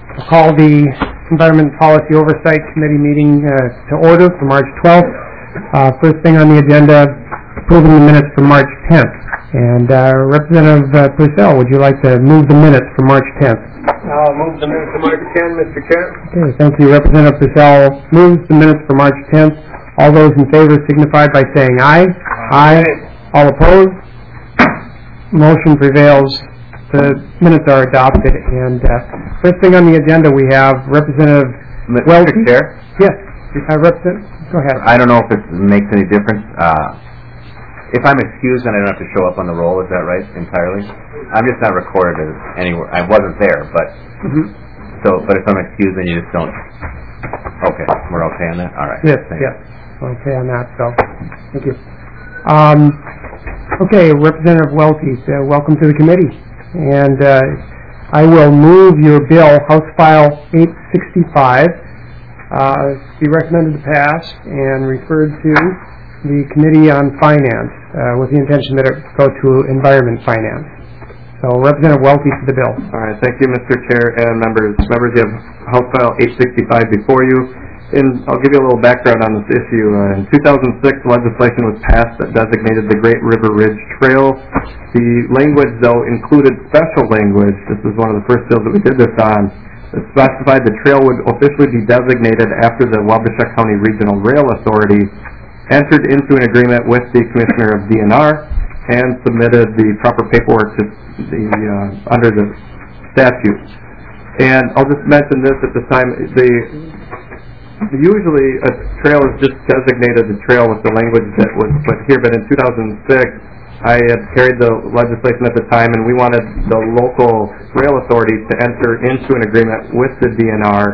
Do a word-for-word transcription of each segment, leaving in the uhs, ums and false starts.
I'll call the Environment Policy Oversight Committee meeting uh, to order for March twelfth. Uh, first thing on the agenda, approving the minutes for March tenth. And uh, Representative uh, Purcell, would you like to move the minutes for March tenth? I'll move the minutes for March tenth, Mister Chair. Okay, thank you. Representative Purcell moves the minutes for March tenth. All those in favor signify by saying aye. Aye. Aye. All opposed? Motion prevails. The minutes are adopted. And uh, first thing on the agenda, we have Representative Mister Welty. Chair? Yes. Uh, Representative, go ahead. I don't know if it makes any difference. Uh, if I'm excused, then I don't have to show up on the roll. Is that right? Entirely? I'm just not recorded as anywhere. I wasn't there, but mm-hmm. so. But if I'm excused, then you just don't. Okay, we're okay on that. All right. Yes. Yes. Okay on that. So, thank you. Um, okay, Representative Welty, uh, welcome to the committee. And uh, I will move your bill, House File eight sixty-five, uh, be recommended to pass and referred to the Committee on Finance uh, with the intention that it go to Environment Finance. So, Representative Welty to the bill. All right, thank you, Mister Chair and members. Members, you have House File eight sixty-five before you. And I'll give you a little background on this issue. Uh, in two thousand six, legislation was passed that designated the Great River Ridge Trail. The language, though, included special language. This is one of the first bills that we did this on. It specified the trail would officially be designated after the Wabasha County Regional Rail Authority entered into an agreement with the Commissioner of D N R and submitted the proper paperwork to the uh, under the statute. And I'll just mention this at the time. The Usually a trail is just designated a trail with the language that was put here, but in two thousand six I had carried the legislation at the time, and we wanted the local rail authorities to enter into an agreement with the D N R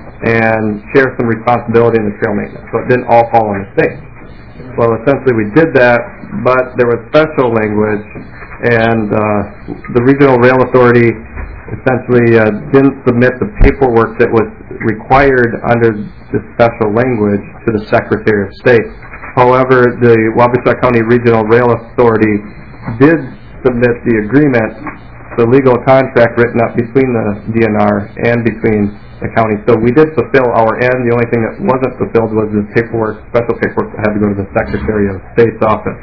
and share some responsibility in the trail maintenance, so it didn't all fall on the state. Well, essentially we did that, but there was special language, and uh, the Regional Rail Authority essentially uh, didn't submit the paperwork that was required under the special language to the Secretary of State. However, the Wabasha County Regional Rail Authority did submit the agreement, the legal contract written up between the D N R and between the county. So we did fulfill our end. The only thing that wasn't fulfilled was the paperwork, special paperwork that had to go to the Secretary of State's office.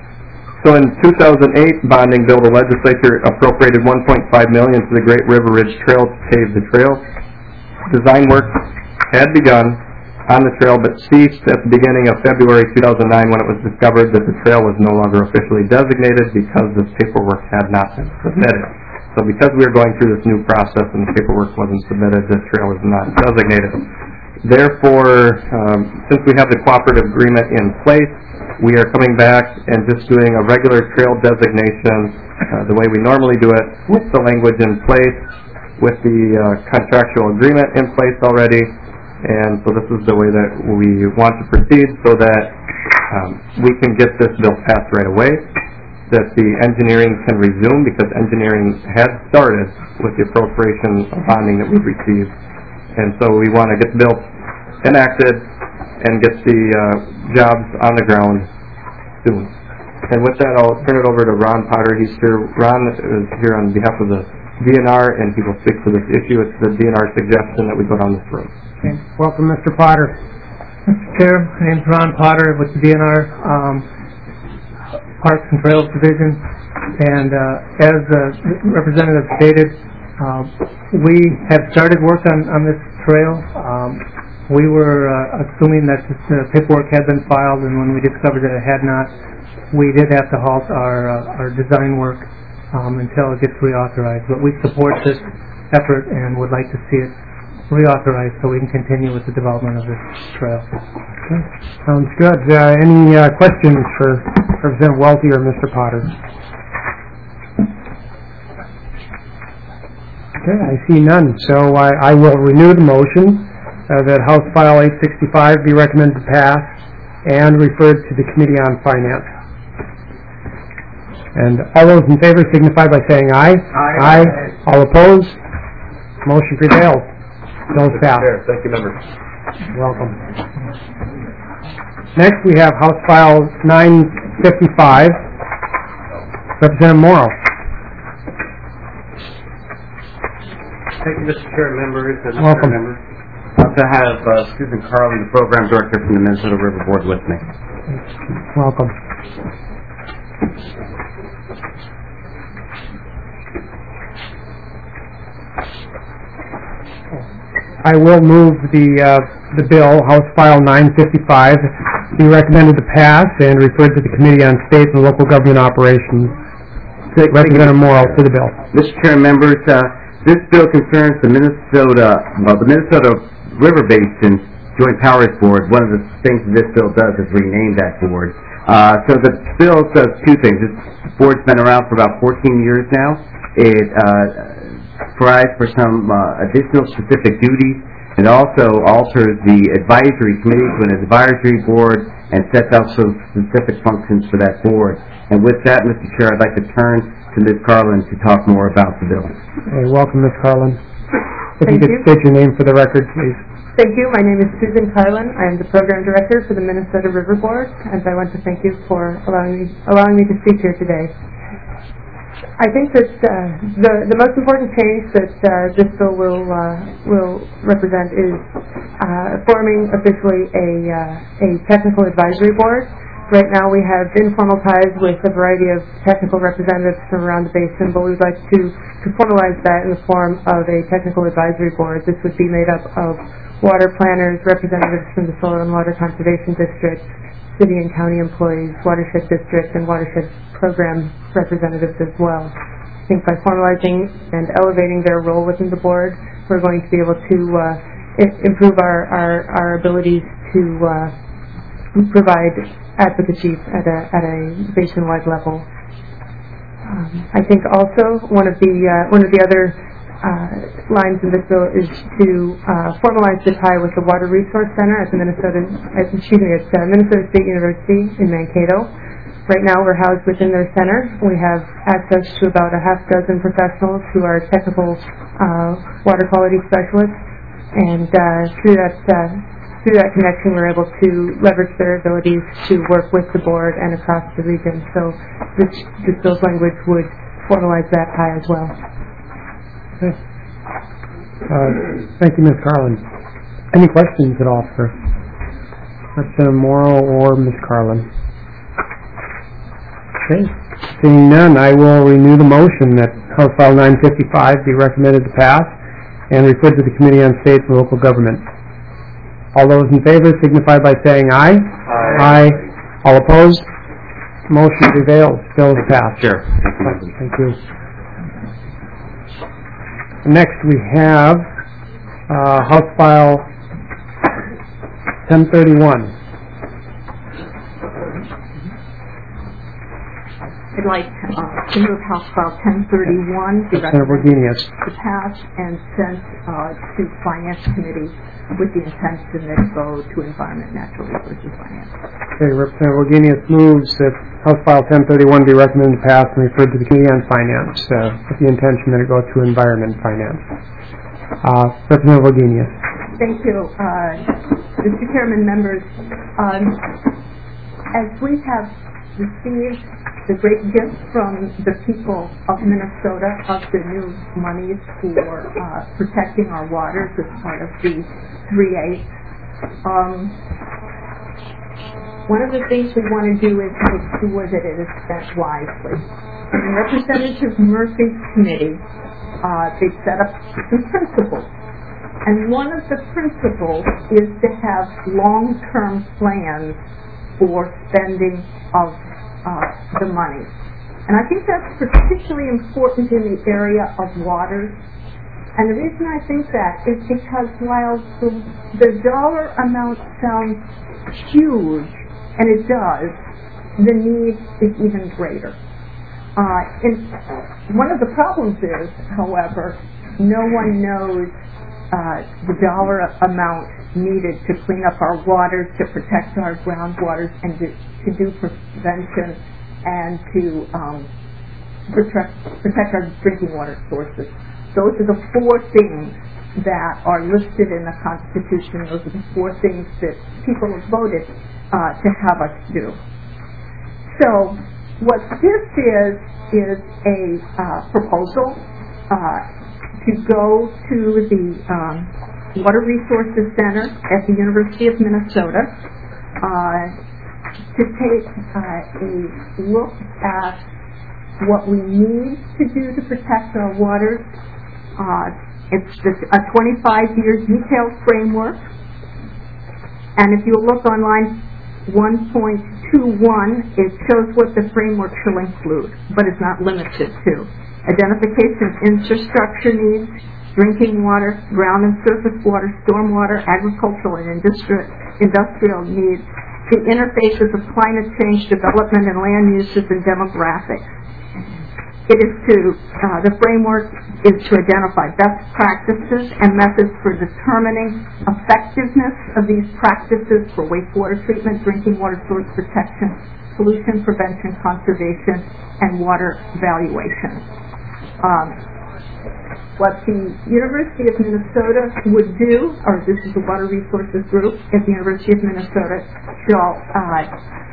So in two thousand eight bonding bill, the legislature appropriated one point five million dollars to the Great River Ridge Trail to pave the trail. Design work had begun on the trail, but ceased at the beginning of February two thousand nine when it was discovered that the trail was no longer officially designated because the paperwork had not been submitted. So because we were going through this new process and the paperwork wasn't submitted, the trail was not designated. Therefore, um, since we have the cooperative agreement in place, we are coming back and just doing a regular trail designation uh, the way we normally do it, with the language in place, with the uh, contractual agreement in place already. And so this is the way that we want to proceed, so that um, we can get this bill passed right away, that the engineering can resume, because engineering has started with the appropriation of bonding that we've received. And so we want to get the bill enacted and get the uh, jobs on the ground soon. And with that, I'll turn it over to Ron Potter. He's here. Ron is here on behalf of the D N R, and he will speak to this issue. It's the D N R suggestion that we go down this road. Okay. Welcome, Mister Potter. Mister Chair, my name is Ron Potter with the D N R um, Parks and Trails Division. And uh, as the representative stated, uh, we have started work on, on this trail. Um, We were uh, assuming that the paperwork had been filed, and when we discovered that it had not, we did have to halt our uh, our design work um, until it gets reauthorized. But we support this effort and would like to see it reauthorized so we can continue with the development of this trail. Okay. Sounds good. Uh, any uh, questions for Representative Welty or Mister Potter? Okay, I see none. So I, I will renew the motion. Uh, that House File eight sixty-five be recommended to pass and referred to the Committee on Finance. And all those in favor signify by saying aye. Aye. Aye. All opposed? Motion prevails. Bills passed. Thank you, members. Welcome. Next we have House File nine fifty-five. Representative Morrow. Thank you, Mister Chair, members, and Welcome. members. To have uh, Susan Carlin, the program director from the Minnesota River Board, with me. Welcome. I will move the uh, the bill, House File nine fifty-five, be recommended to pass and referred to the Committee on State and Local Government Operations. Representative Morrow to the bill. Mister Chair, members, uh, this bill concerns the Minnesota, well, the Minnesota River Basin Joint Powers Board. One of the things that this bill does is rename that board. Uh, so the bill does two things. This board's been around for about fourteen years now. It uh, provides for some uh, additional specific duties. It also alters the advisory committee to an advisory board and sets out some specific functions for that board. And with that, Mister Chair, I'd like to turn to Miz Carlin to talk more about the bill. Hey, welcome, Miz Carlin. If Thank you could you. state your name for the record, please. Thank you. My name is Susan Carlin. I am the Program Director for the Minnesota River Board, and I want to thank you for allowing me, allowing me to speak here today. I think that uh, the, the most important change that uh, this bill will, uh, will represent is uh, forming officially a, uh, a technical advisory board. Right now we have informal ties with a variety of technical representatives from around the basin, but we would like to, to formalize that in the form of a technical advisory board. This would be made up of water planners, representatives from the Soil and Water Conservation District, city and county employees, watershed district, and watershed program representatives as well. I think by formalizing and elevating their role within the board, we're going to be able to uh, I- improve our, our, our abilities to uh, provide advocacy at a, at a basin-wide level. Um, I think also one of the uh, one of the other uh, lines in this bill is to uh, formalize the tie with the Water Resource Center at the Minnesota, uh, excuse me, at uh, Minnesota State University in Mankato. Right now we're housed within their center. We have access to about a half dozen professionals who are technical uh, water quality specialists, and uh, through that uh, through that connection we're able to leverage their abilities to work with the board and across the region. So this, this bill's language would formalize that tie as well. Okay. Uh, thank you, Miz Carlin. Any questions at all for Representative Morrow or Miz Carlin? Okay. Seeing none, I will renew the motion that House File nine fifty-five be recommended to pass and referred to the Committee on State and Local Government. All those in favor signify by saying aye. Aye. Aye. All opposed? Motion prevails. Bill is passed. Sure. Thank you. Next we have uh, House File ten thirty-one. I'd like uh, to move House File ten thirty-one be Senator recommended Borginius. to pass and sent uh, to Finance Committee with the intent to then go to Environment, Natural Resources, Finance. Okay, Representative Borginius moves that House File ten thirty-one be recommended to pass and referred to the Committee on Finance uh, with the intention that it go to Environment Finance. Uh, Representative Borginius. Thank you. Uh, Mister Chairman, members, um, as we have received the great gift from the people of Minnesota of the new monies for uh, protecting our waters as part of the three eight. Um, one of the things we want to do is make sure that it is spent wisely. In Representative Murphy's committee, uh, they set up some principles. And one of the principles is to have long-term plans for spending of uh, the money. And I think that's particularly important in the area of water. And the reason I think that is because while the, the dollar amount sounds huge, and it does, the need is even greater. Uh, and one of the problems is, however, no one knows uh, the dollar amount needed to clean up our waters, to protect our groundwaters, and to, to do prevention and to um, protect, protect our drinking water sources. Those are the four things that are listed in the Constitution. Those are the four things that people have voted uh, to have us do. So what this is, is a uh, proposal uh, to go to the um, Water Resources Center at the University of Minnesota uh, to take uh, a look at what we need to do to protect our waters. Uh, it's just a twenty-five year detailed framework, and if you look on line one point two one, it shows what the framework shall include, but it's not limited to. Identification of infrastructure needs, drinking water, ground and surface water, stormwater, agricultural and industri- industrial needs, the interfaces of climate change, development and land uses, and demographics. It is to, uh, the framework is to identify best practices and methods for determining effectiveness of these practices for wastewater treatment, drinking water source protection, pollution prevention, conservation, and water valuation. Um, what the University of Minnesota would do, or this is the Water Resources Group at the University of Minnesota, shall uh,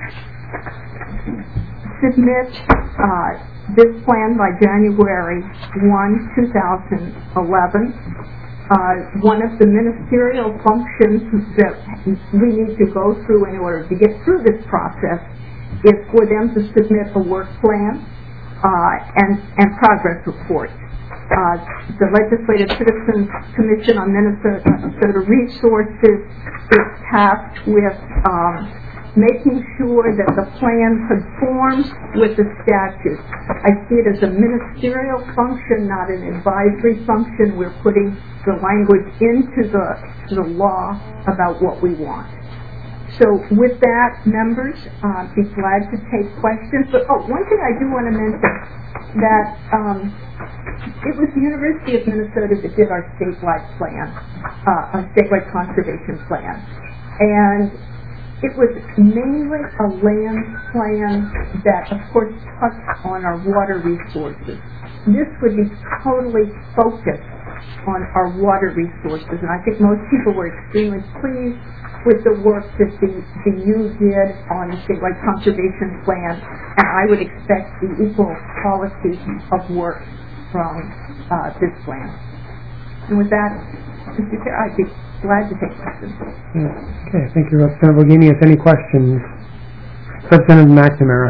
submit uh, this plan by January first, two thousand eleven. Uh, one of the ministerial functions that we need to go through in order to get through this process is for them to submit a work plan uh, and, and progress report. Uh, the Legislative Citizens Commission on Minnesota, Minnesota Resources is tasked with um, making sure that the plan conforms with the statute. I see it as a ministerial function, not an advisory function. We're putting the language into the, the law about what we want. So with that, members, uh, be glad to take questions. But oh, one thing I do want to mention, that um, it was the University of Minnesota that did our statewide plan, uh, our statewide conservation plan. And it was mainly a land plan that, of course, touched on our water resources. This would be totally focused on our water resources, and I think most people were extremely pleased with the work that the, the U did on the statewide conservation plan, and I would expect the equal quality of work from uh, this plan. And with that, Mister Chair, I'd be glad to take questions. Yeah. Okay, thank you, Representative Wagenius. Any questions? Representative McNamara.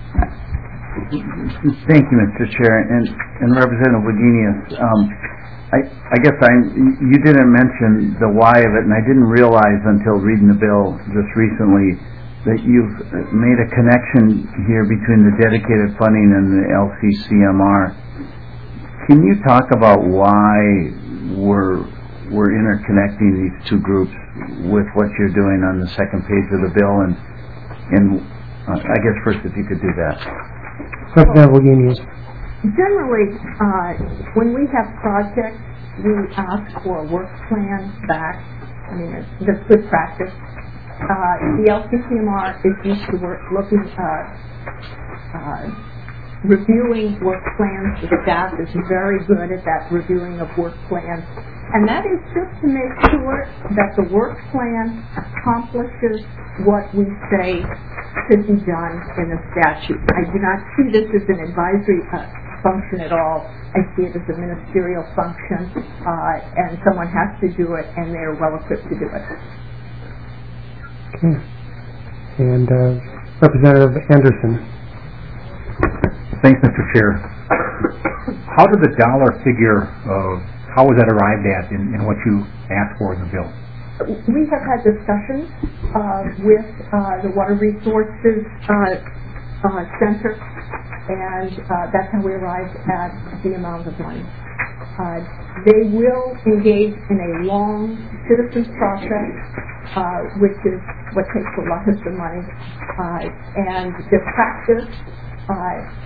Thank you, Mister Chair, and, and Representative Wagenius. Um, I, I guess I you didn't mention the why of it, and I didn't realize until reading the bill just recently that you've made a connection here between the dedicated funding and the L C C M R. Can you talk about why we're we're interconnecting these two groups with what you're doing on the second page of the bill, and and uh, I guess first if you could do that. Representative Wagenius. Generally, uh, when we have projects, we ask for a work plan back. I mean, that's good practice. Uh, the L C C M R is used to work looking uh, uh, reviewing work plans. The staff is very good at that reviewing of work plans. And that is just to make sure that the work plan accomplishes what we say should be done in the statute. I do not see this as an advisory uh, function at all. I see it as a ministerial function, uh, and someone has to do it, and they are well equipped to do it. Okay. And uh, Representative Anderson. Thanks, Mister Chair. How did the dollar figure of How was that arrived at in, in what you asked for in the bill? We have had discussions uh, with uh, the Water Resources uh, uh, Center, and uh, that's how we arrived at the amount of money. Uh, they will engage in a long citizens process, uh, which is what takes a lot of the money, uh, and the practice. Uh,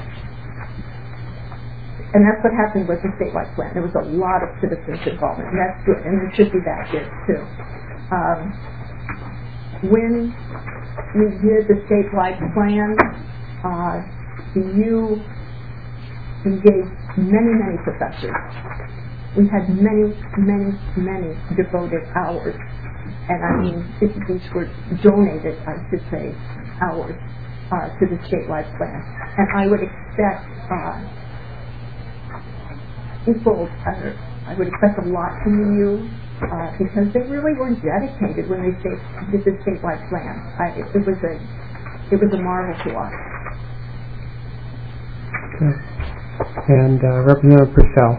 And that's what happened with the statewide plan. There was a lot of citizens involvement, and that's good, and there should be that here, too. Um, when we did the statewide plan, uh, the U engaged many, many professors. We had many, many, many devoted hours, and I mean, these were donated, I should say, hours uh, to the statewide plan. And I would expect uh, equal uh, I would expect a lot from you, uh, because they really were dedicated when they state, did the statewide plan. I, it, it was a, it was a marvel to us. Okay. And uh, Representative Purcell.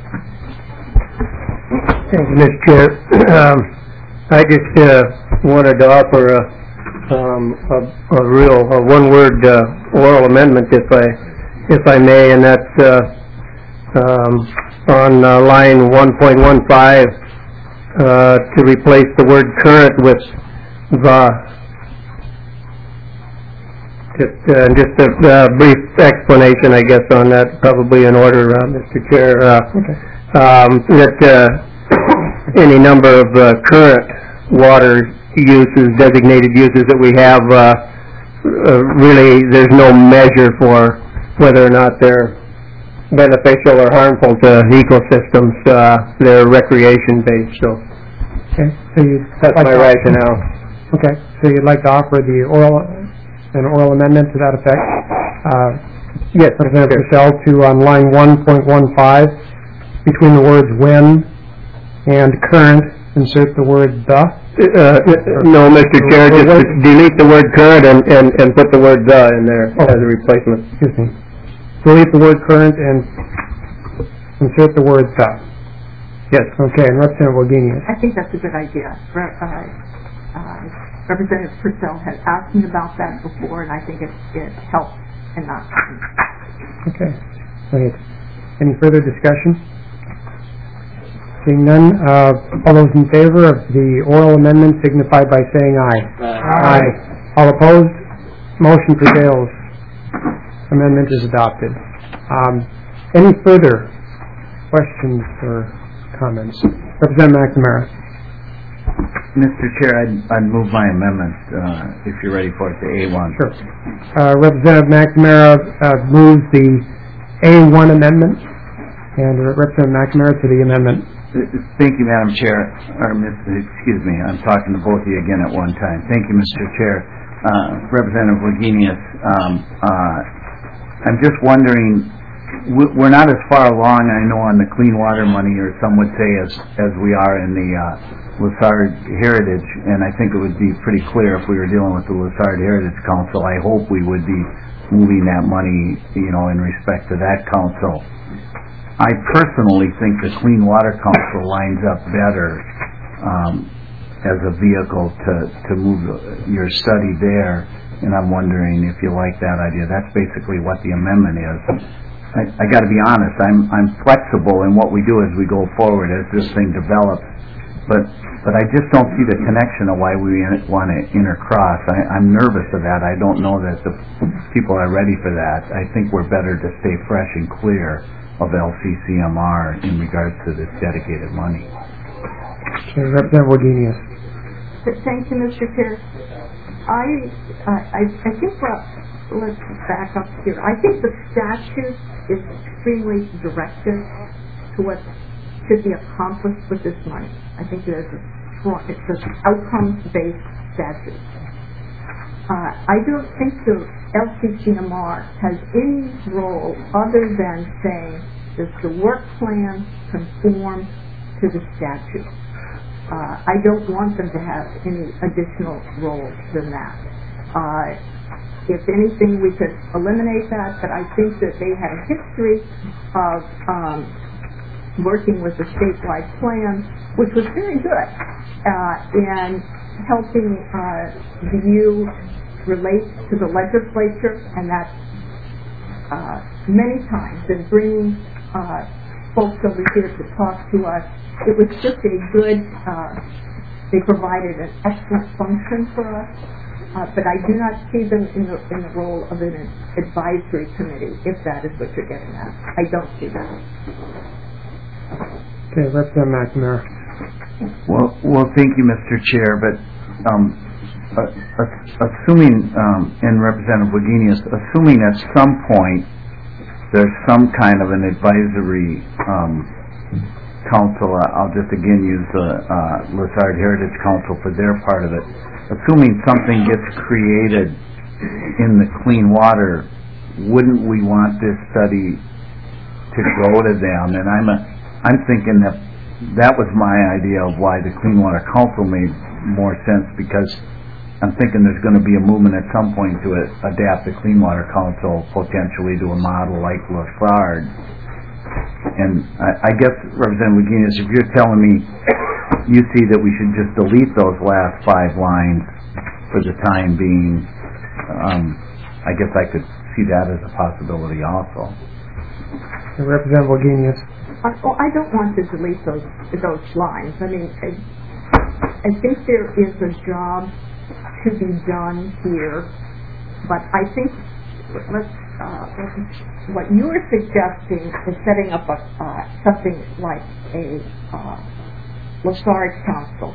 Thank you, Mister Chair. Um, I just uh, wanted to offer a, um, a, a real a one-word uh, oral amendment, if I if I may, and that's uh, um, on uh, line one point one five uh, to replace the word current with the. Just, uh, just a uh, brief explanation, I guess, on that, probably in order, uh, Mister Chair. Uh, Okay. um, that uh, any number of uh, current water uses, designated uses that we have, uh, uh, really there's no measure for whether or not they're beneficial or harmful to ecosystems. Uh, they're recreation-based, so Okay. So you that's like my to- rationale. Okay. So you'd like to offer the oral an oral amendment to that effect? Uh, Yes, Representative Purcell, to on line one point one five, between the words when and current, insert the word the. Uh, no, Mister Chair, just delete the word current and, and, and put the word the in there Oh. as a replacement. Excuse me. Delete the word current and insert the word the. Yes. Okay, and Representative Wagenius. I think that's a good idea. Re- uh, uh, Representative Purcell has asked me about that before, and I think it, it helps and not. Okay. Great. Any further discussion? Seeing none, uh, all those in favor of the oral amendment signify by saying aye. Aye. Aye. All opposed? Motion prevails. Amendment is adopted. Um, any further questions or comments? Representative McNamara. Mister Chair, I'd, I'd move my amendment, uh, if you're ready for it, to A one. Sure. Uh, Representative McNamara uh, moves the A one amendment, and Representative McNamara to the amendment. Thank you, Madam Chair, or Mister excuse me, I'm talking to both of you again at one time. Thank you, Mister Chair. Uh, Representative Wagenius, um, uh, I'm just wondering, we- we're not as far along, I know, on the clean water money, or some would say, as, as we are in the uh, Lessard Heritage, and I think it would be pretty clear if we were dealing with the Lessard Heritage Council. I hope we would be moving that money, you know, in respect to that council. I personally think the Clean Water Council lines up better um, as a vehicle to, to move your study there, and I'm wondering if you like that idea. That's basically what the amendment is. I, I got to be honest, I'm, I'm flexible in what we do as we go forward, as this thing develops, but but I just don't see the connection of why we want to intercross. I, I'm nervous of that. I don't know that the people are ready for that. I think we're better to stay fresh and clear of L C C M R in regards to this dedicated money. Okay, Representative Wagenius. Thank you, Mister Chair. I, uh, I, I think, well, let's back up here. I think the statute is extremely directive to what should be accomplished with this money. I think it is a strong, it's an outcomes-based statute. Uh, I don't think the L C C M R has any role other than saying, does the work plan conform to the statute? Uh, I don't want them to have any additional role than that. Uh, if anything, we could eliminate that, but I think that they had a history of um, working with the statewide plan, which was very good, uh, and helping uh, the U relate to the legislature, and that uh, many times, and bringing uh, folks over here to talk to us. It was just a good, uh, they provided an excellent function for us, uh, but I do not see them in the, in the role of an advisory committee, if that is what you're getting at. I don't see that. Okay, Representative McNamara. Well, well, thank you, Mister Chair, but um, uh, uh, assuming, um, and Representative Wagenius, assuming at some point there's some kind of an advisory um, council, uh, I'll just again use the uh, Lessard Heritage Council for their part of it. Assuming something gets created in the clean water, wouldn't we want this study to go to them? And I'm a, I'm thinking that that was my idea of why the Clean Water Council made more sense, because I'm thinking there's going to be a movement at some point to it, adapt the Clean Water Council potentially to a model like Lafarge. And I, I guess, Representative Wagenius, if you're telling me you see that we should just delete those last five lines for the time being, um, I guess I could see that as a possibility also. Representative Wagenius. Uh, well, I don't want to delete those those lines. I mean, I, I think there is a job to be done here, but I think let's, uh, what you are suggesting is setting up a, uh, something like a uh, Lafarge Council.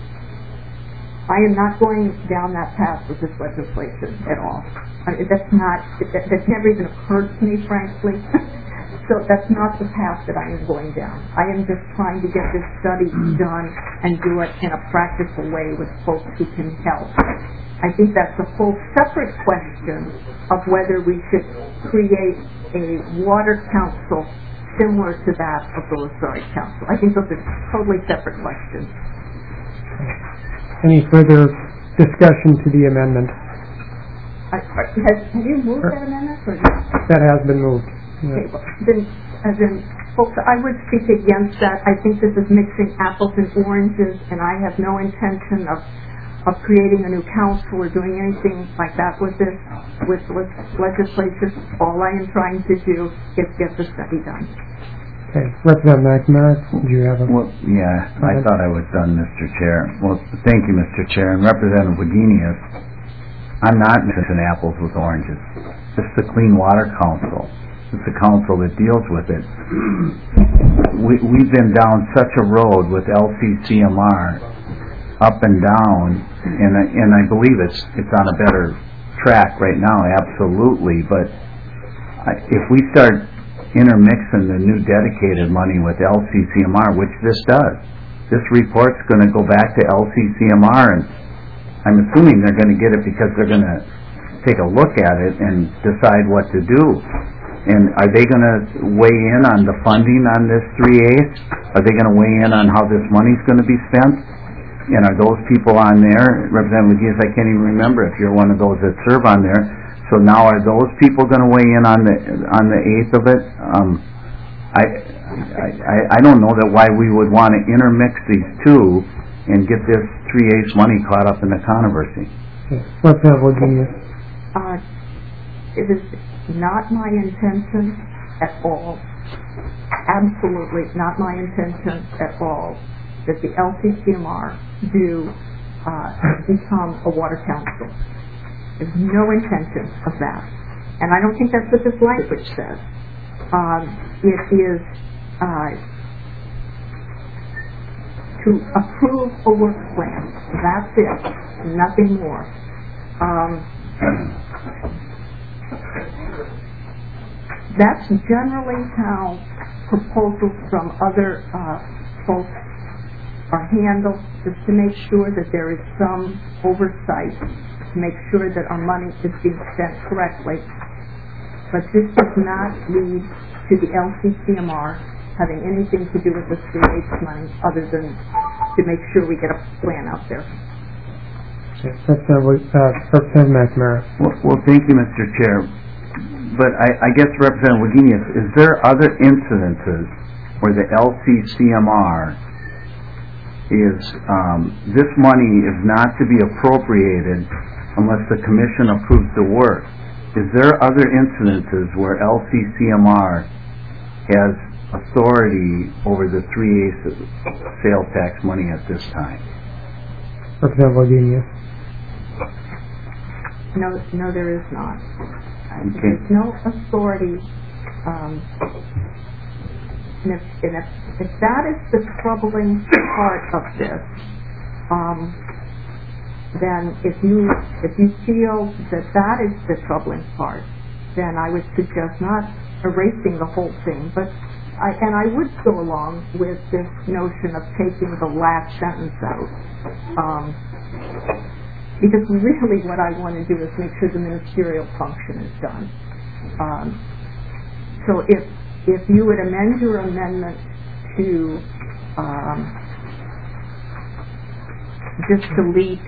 I am not going down that path with this legislation at all. I mean, that's not, that, that's never even occurred to me, frankly. So that's not the path that I am going down. I am just trying to get this study done and do it in a practical way with folks who can help. I think that's a whole separate question of whether we should create a water council similar to that of the Lafarge Council. I think those are totally separate questions. Any further discussion to the amendment? I, has, have you moved that amendment? Or not? That has been moved. Okay, well, then, as in, folks, I would speak against that. I think this is mixing apples and oranges, and I have no intention of of creating a new council or doing anything like that with this, with legislation. All I am trying to do is get the study done. Okay, Representative McNamara, do you have a... Well, yeah, I thought I was done, Mister Chair. Well, thank you, Mister Chair. And Representative Wagenius, I'm not mixing apples with oranges. This is the Clean Water Council. It's the council that deals with it. We, we've been down such a road with L C C M R, up and down, and I, and I believe it's it's on a better track right now, absolutely. But I, if we start intermixing the new dedicated money with L C C M R, which this does, this report's going to go back to L C C M R, and I'm assuming they're going to get it because they're going to take a look at it and decide what to do. And are they going to weigh in on the funding on this three-eighths? Are they going to weigh in on how this money's going to be spent? And are those people on there? Representative McGee, I can't even remember if you're one of those that serve on there. So now are those people going to weigh in on the on the eighth of it? Um, I, I I don't know that why we would want to intermix these two and get this three-eighths money caught up in the controversy. Representative Wagenius. Uh, it is not my intention at all, absolutely not my intention at all, that the L C C M R do uh, become a water council. There's no intention of that. And I don't think that's what this language says. Um, it is uh, to approve a work plan. That's it. Nothing more. Um, That's generally how proposals from other uh, folks are handled, just to make sure that there is some oversight, to make sure that our money is being spent correctly. But this does not lead to the L C C M R having anything to do with the three-eighths money other than to make sure we get a plan out there. Okay, Representative uh, Representative McNamara. Well, well, thank you, Mister Chair. But I, I guess, Representative Wagenius, is there other incidences where the L C C M R is, um, this money is not to be appropriated unless the Commission approves the work? Is there other incidences where L C C M R has authority over the three-eighths sales tax money at this time? Representative Wagenius. No, no, there is not. Okay. There's no authority. Um, and if, and if, if that is the troubling part of this, um, then if you if you feel that that is the troubling part, then I would suggest not erasing the whole thing, but I, and I would go along with this notion of taking the last sentence out. Um, Because really what I want to do is make sure the ministerial function is done. Um, so if if you would amend your amendment to um, just delete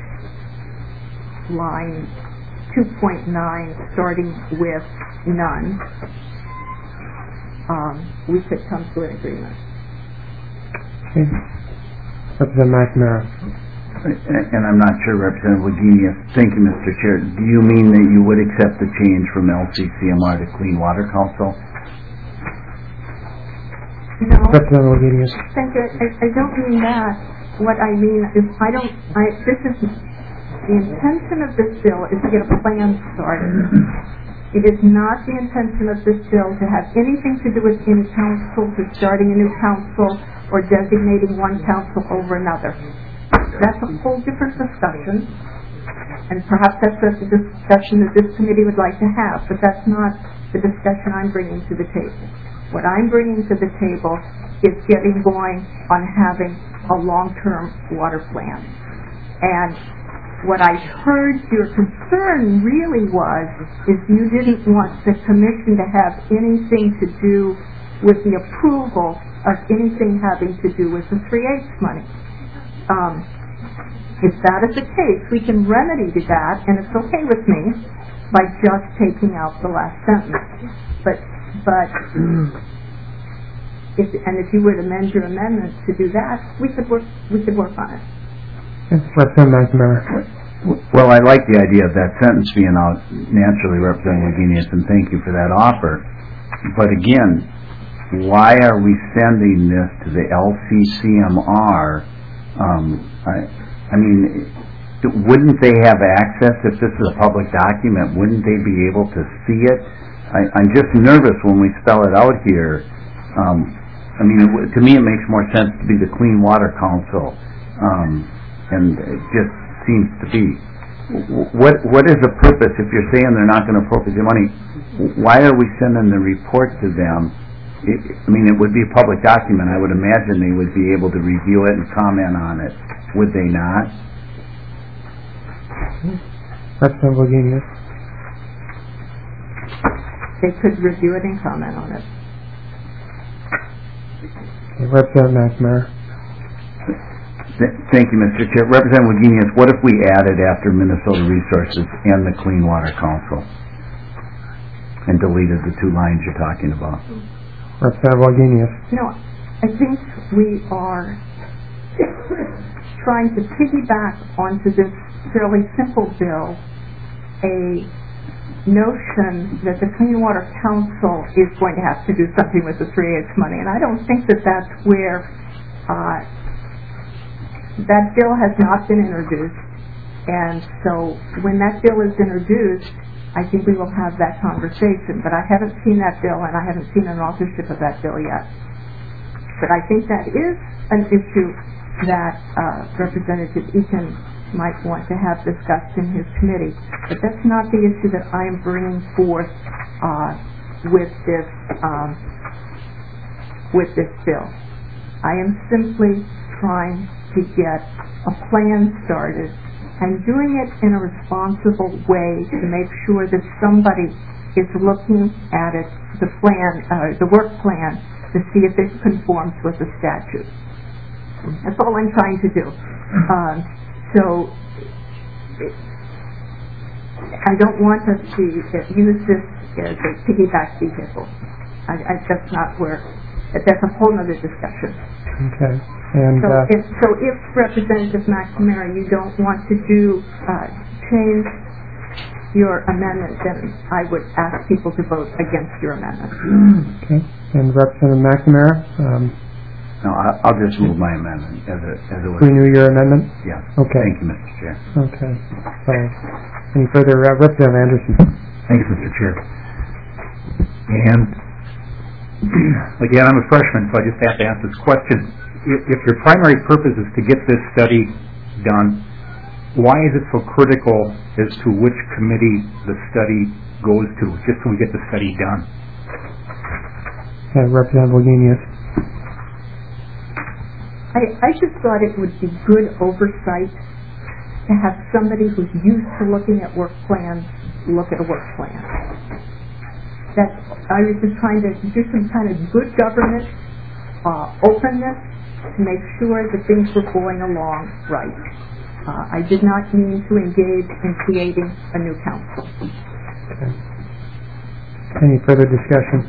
line two point nine starting with none, um, we could come to an agreement. Okay. Representative McNamara. And I'm not sure, Representative Wagenius. Thank you, Mister Chair. Do you mean that you would accept the change from L C C M R to Clean Water Council? No. Representative Wagenius. Thank you. I, I don't mean that. What I mean is I don't, I, this is, the intention of this bill is to get a plan started. It is not the intention of this bill to have anything to do with any council, to starting a new council, or designating one council over another. That's a whole different discussion, and perhaps that's a discussion that this committee would like to have, but that's not the discussion I'm bringing to the table. What I'm bringing to the table is getting going on having a long-term water plan. And what I heard your concern really was is you didn't want the commission to have anything to do with the approval of anything having to do with the three eighths money. Um, if that is the case, we can remedy that, and it's okay with me, by just taking out the last sentence. But, but, if, and if you would amend your amendment to do that, we could work, we could work on it. Representative McNamara. Well, I like the idea of that sentence being out naturally, Representative Wagenius, and thank you for that offer. But again, why are we sending this to the L C C M R? Um, I, I mean, wouldn't they have access if this is a public document? Wouldn't they be able to see it? I, I'm just nervous when we spell it out here. Um, I mean, it, to me, it makes more sense to be the Clean Water Council, um, and it just seems to be. What what is the purpose if you're saying they're not going to appropriate the money? Why are we sending the report to them? It, I mean, it would be a public document. I would imagine they would be able to review it and comment on it. Would they not? Representative Wagenius. They could review it and comment on it. Okay, Representative McNamara. Thank you, Mister Chair. Representative Wagenius, what if we added after Minnesota Resources and the Clean Water Council and deleted the two lines you're talking about? Representative Wagenius. No, I think we are trying to piggyback onto this fairly simple bill a notion that the Clean Water Council is going to have to do something with the three eighths money, and I don't think that that's where uh, that bill has not been introduced, and so when that bill is introduced, I think we will have that conversation. But I haven't seen that bill, and I haven't seen an authorship of that bill yet. But I think that is an issue that uh, Representative Eakin might want to have discussed in his committee. But that's not the issue that I am bringing forth uh, with this um, with this bill. I am simply trying to get a plan started and doing it in a responsible way to make sure that somebody is looking at it, the plan, uh, the work plan, to see if it conforms with the statute. That's all I'm trying to do. Um, so it, I don't want us to use this as a piggyback vehicle. I, I, that's not where, that's a whole other discussion. Okay. And, so, uh, if, so if Representative McNamara, you don't want to do uh, change your amendment, then I would ask people to vote against your amendment. Okay. And Representative McNamara? Um, no, I, I'll just move my amendment as it, as it was. Renew your amendment? Yeah. Okay. Thank you, Mister Chair. Okay. So, any further? Uh, Representative Anderson. Thanks, Mister Chair. And again, I'm a freshman, so I just have to ask this question. If your primary purpose is to get this study done, why is it so critical as to which committee the study goes to, just so we get the study done? Uh, Representative Wagenius. I, I just thought it would be good oversight to have somebody who's used to looking at work plans look at a work plan. That I was just trying to do some kind of good government uh, openness to make sure that things were going along right. Uh, I did not mean to engage in creating a new council. Okay. Any further discussion?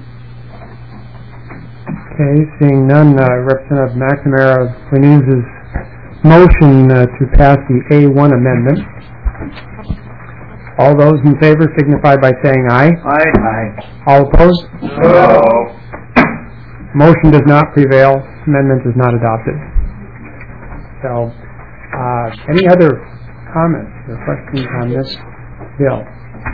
Okay, seeing none, uh, Representative McNamara renews his motion uh, to pass the A one amendment. All those in favor signify by saying aye. Aye. Aye. All opposed? No. Motion does not prevail. Amendment is not adopted. So, uh, any other comments or questions on this bill?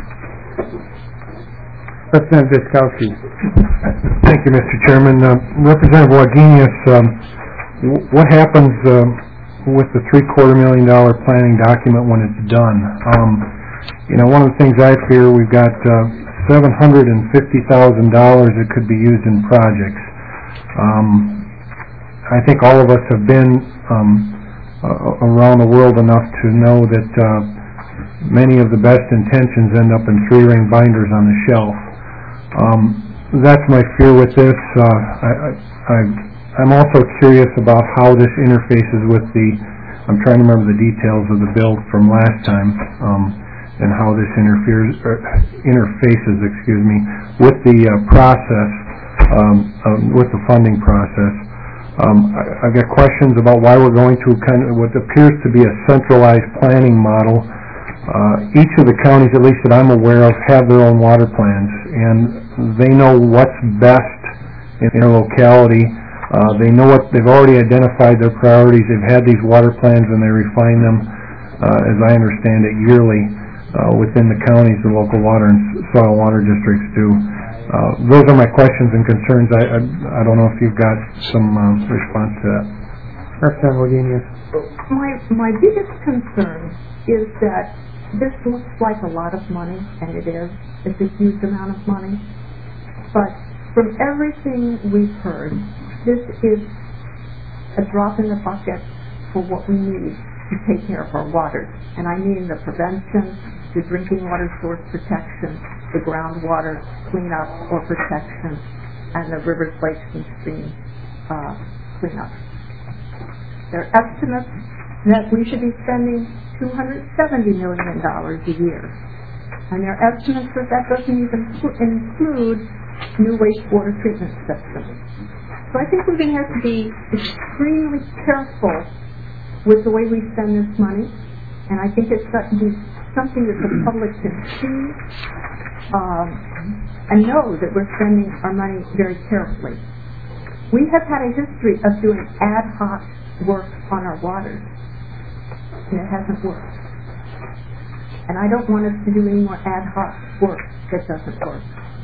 Representative Driscollowski. Thank you, Mister Chairman. Uh, Representative Wagenius, um, w- what happens uh, with the three-quarter million dollar planning document when it's done? Um, you know, one of the things I fear, we've got uh, seven hundred fifty thousand dollars that could be used in projects. Um, I think all of us have been um, uh, around the world enough to know that uh, many of the best intentions end up in three-ring binders on the shelf. Um, that's my fear with this. Uh, I, I, I'm also curious about how this interfaces with the, I'm trying to remember the details of the bill from last time, um, and how this interferes, or interfaces, excuse me, with the uh, process, um, uh, with the funding process. Um, I, I've got questions about why we're going to kind of what appears to be a centralized planning model. Uh, each of the counties, at least that I'm aware of, have their own water plans, and they know what's best in their locality. Uh, they know what they've already identified their priorities. They've had these water plans, and they refine them, uh, as I understand it, yearly uh, within the counties. The local water and soil water districts do. Uh, those are my questions and concerns. I, I, I don't know if you've got some uh, response to that. Representative Wagenius. My, my biggest concern is that this looks like a lot of money, and it is. It's a huge amount of money. But from everything we've heard, this is a drop in the bucket for what we need to take care of our water. And I mean the prevention, the drinking water source protection, the groundwater cleanup or protection, and the rivers, lakes, and streams uh, cleanup. There are estimates that we should be spending two hundred seventy million dollars a year. And there are estimates that that doesn't even include new wastewater treatment systems. So I think we're going to have to be extremely careful with the way we spend this money. And I think it's got to be something that the public can see um, and know that we're spending our money very carefully. We have had a history of doing ad hoc work on our waters, and it hasn't worked. And I don't want us to do any more ad hoc work that doesn't work.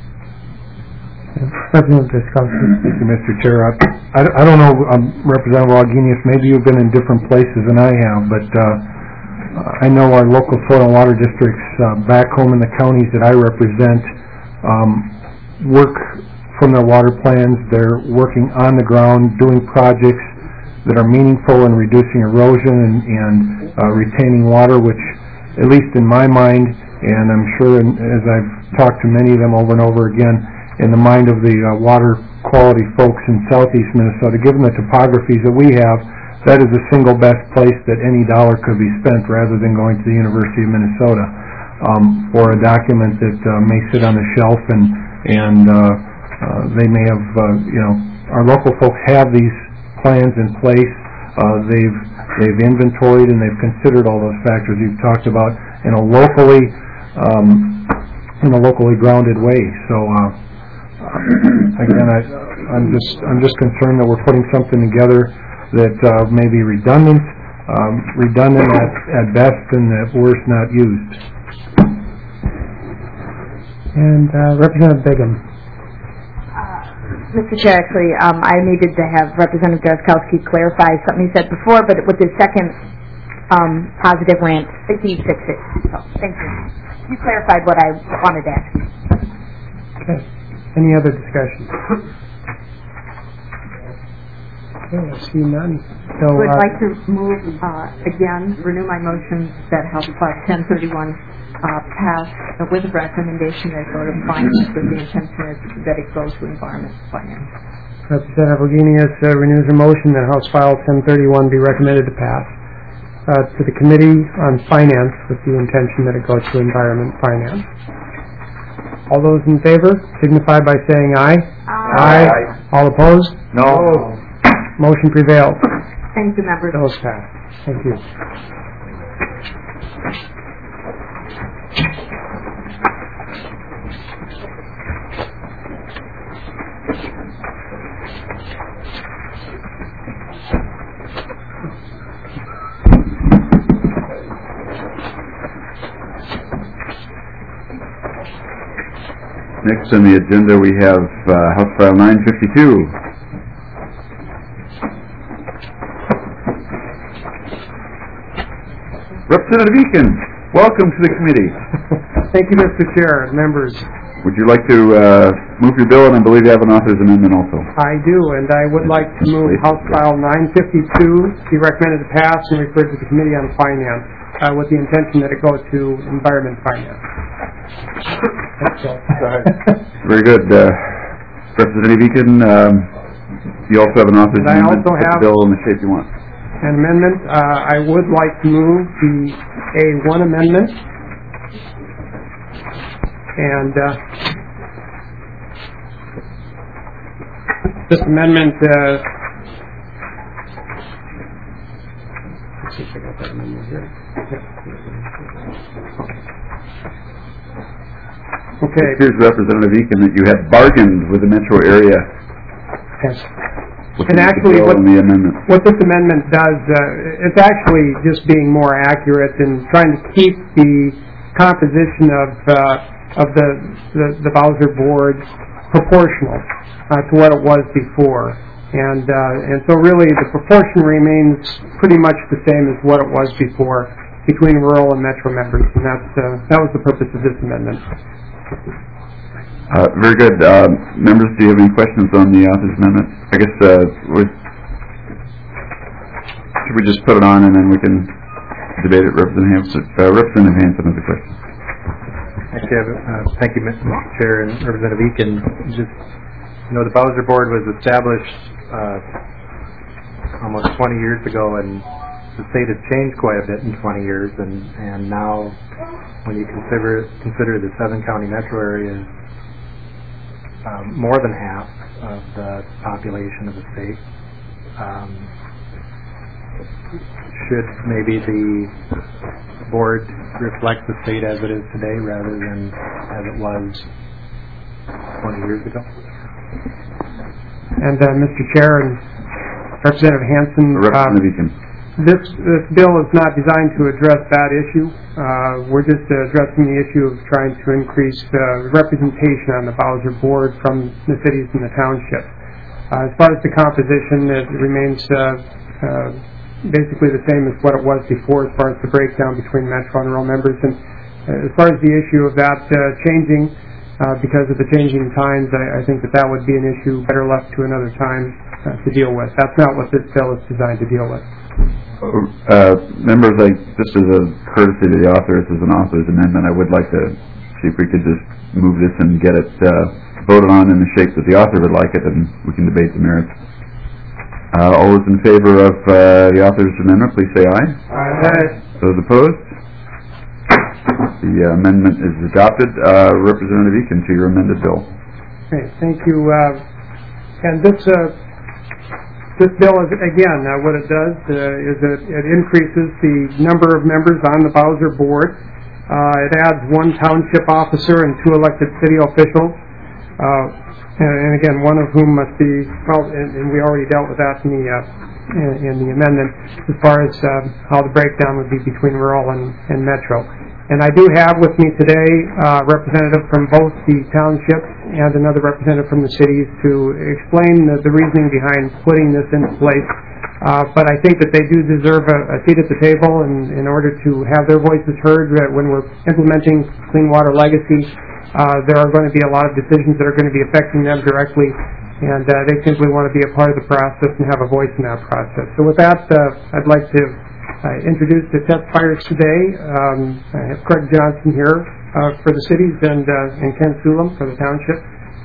Representative Driscollowski. Thank you, Mister Chair. I, I don't know, um, Representative Wagenius, maybe you've been in different places than I have, but uh, I know our local soil and water districts uh, back home in the counties that I represent um, work from their water plans. They're working on the ground, doing projects that are meaningful in reducing erosion and, and uh, retaining water, which, at least in my mind, and I'm sure in, as I've talked to many of them over and over again, in the mind of the uh, water quality folks in southeast Minnesota, given the topographies that we have, that is the single best place that any dollar could be spent rather than going to the University of Minnesota um, for a document that uh, may sit on the shelf and, and uh, uh, they may have, uh, you know, our local folks have these plans in place. Uh, they've they've inventoried and they've considered all those factors you've talked about in a locally um, in a locally grounded way. So uh, again, I, I'm just I'm just concerned that we're putting something together that uh, may be redundant, um, redundant at, at best, and at worst not used. And uh, Representative Begum. Mister Chair, actually, um, I needed to have Representative Driscollowski clarify something he said before, but with his second um, positive rant, he fixed it. So, thank you. You clarified what I wanted to ask. Okay. Any other discussion? Okay, I see none. So, I would uh, like to move, uh, again, renew my motion that House File ten thirty-one uh, pass uh, with a recommendation that go to finance with the intention that it goes to environment finance. Representative Wagenius uh, renews her motion that House File ten thirty-one be recommended to pass uh, to the Committee on Finance with the intention that it goes to Environment Finance. All those in favor signify by saying aye. Aye. Aye. All opposed? No. Motion prevails. Thank you, members. Bills passed. Thank you. Next on the agenda we have uh, House File nine fifty-two. Representative Eakin, welcome to the committee. Thank you, Mister Chair and members. Would you like to uh, move your bill? And I believe you have an author's amendment also. I do, and I would like to move House File nine fifty-two be recommended to pass and referred to the Committee on Finance uh, with the intention that it go to Environment Finance. Very good. Uh, Representative Eakin, um, you also have an author's And I amendment. also Put the have bill in the shape you want. an amendment. Uh, I would like to move the A one amendment. And uh, this amendment, uh, let's see if I got that amendment here. Okay. It appears, Representative Eakin, that you had bargained with the metro area. Yes. with And the actually, bill what, and the amendment. what this amendment does, uh, it's actually just being more accurate and trying to keep the composition of uh, of the, the the Bowser board proportional uh, to what it was before, and uh, and so really the proportion remains pretty much the same as what it was before between rural and metro members, and that's uh, that was the purpose of this amendment. Uh, very good. Uh, members, do you have any questions on the author's amendment? I guess uh, would, should we just put it on and then we can debate it? Representative Hanson, uh, Representative Hanson has a question. Thank you, uh, thank you, Mister Chair and Representative Eakin. Just, you know, the Bowser Board was established uh, almost twenty years ago, and the state has changed quite a bit in twenty years, and, and now when you consider consider the seven county metro areas, um, more than half of the population of the state, um, should maybe the board reflect the state as it is today rather than as it was twenty years ago? And uh, Mister Chair and Representative Hanson, Representative Eakin. This, this bill is not designed to address that issue. Uh, we're just uh, addressing the issue of trying to increase uh, representation on the Bowser board from the cities and the township. Uh, as far as the composition, it remains uh, uh, basically the same as what it was before as far as the breakdown between metro and rural members. And uh, as far as the issue of that uh, changing uh, because of the changing times, I, I think that that would be an issue better left to another time uh, to deal with. That's not what this bill is designed to deal with. Uh, members, I, just as a courtesy to the author, this is an author's amendment, I would like to see if we could just move this and get it uh, voted on in the shape that the author would like it, and we can debate the merits. Uh, all those in favor of uh, the author's amendment, please say aye. Aye. Those opposed? The uh, amendment is adopted. Uh, Representative Eakin, to your amended bill. Okay, thank you. Uh, and this uh, this bill, is, again, uh, what it does uh, is it, it increases the number of members on the Bowser board. Uh, it adds one township officer and two elected city officials. Uh, and, and again, one of whom must be, well, and, and we already dealt with that in the, uh, in, in the amendment as far as uh, how the breakdown would be between rural and, and metro. And I do have with me today a uh, representative from both the townships and another representative from the cities to explain the, the reasoning behind putting this into place. Uh, but I think that they do deserve a, a seat at the table in, in order to have their voices heard uh, when we're implementing Clean Water Legacy. Uh, there are going to be a lot of decisions that are going to be affecting them directly, and uh, they simply want to be a part of the process and have a voice in that process. So with that, uh, I'd like to Uh, introduce the testifiers today. Um, I have Craig Johnson here uh, for the cities and, uh, and Ken Sulam for the township.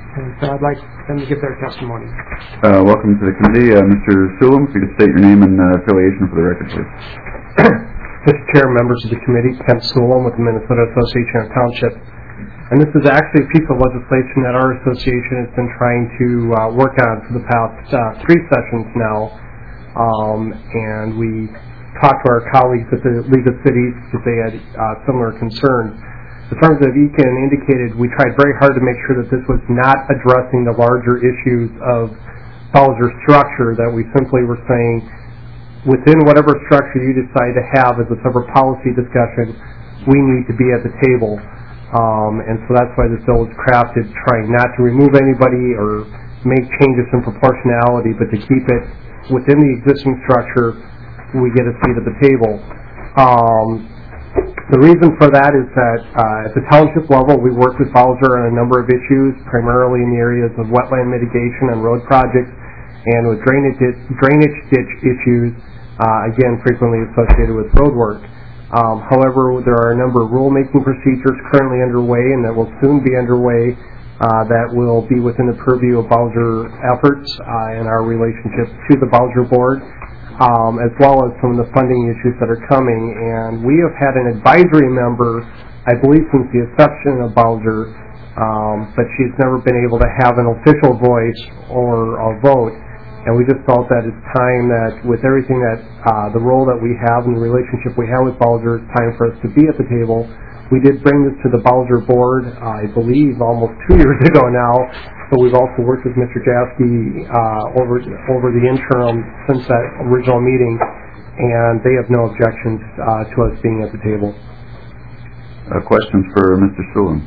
And so I'd like them to give their testimony. Uh, welcome to the committee. Uh, Mister Sulam, if you could state your name and uh, affiliation for the record, please. Mister Chair, members of the committee, Kent Sulam with the Minnesota Association of Townships. And this is actually a piece of legislation that our association has been trying to uh, work on for the past uh, three sessions now. Um, and we talked to our colleagues at the League of Cities because they had uh, similar concerns. In terms of E K A N indicated, we tried very hard to make sure that this was not addressing the larger issues of Bowser structure, that we simply were saying, within whatever structure you decide to have as a separate policy discussion, we need to be at the table. Um, and so that's why this bill was crafted, trying not to remove anybody or make changes in proportionality, but to keep it within the existing structure. We get a seat at the table. Um, the reason for that is that uh, at the township level, we worked with Bowser on a number of issues, primarily in the areas of wetland mitigation and road projects, and with drainage, drainage ditch issues, uh, again, frequently associated with road work. Um, however, there are a number of rulemaking procedures currently underway and that will soon be underway uh, that will be within the purview of Bowser efforts uh, and our relationship to the Bowser Board, um, as well as some of the funding issues that are coming. And we have had an advisory member, I believe, since the inception of Bowser, um, but she's never been able to have an official voice or a vote. And we just felt that it's time that, with everything that, uh, the role that we have and the relationship we have with Bowser, it's time for us to be at the table. We did bring this to the Bowser Board, uh, I believe, almost two years ago now, but we've also worked with Mister Jaski uh, over over the interim since that original meeting, and they have no objections uh, to us being at the table. Uh, questions for Mister Sulam?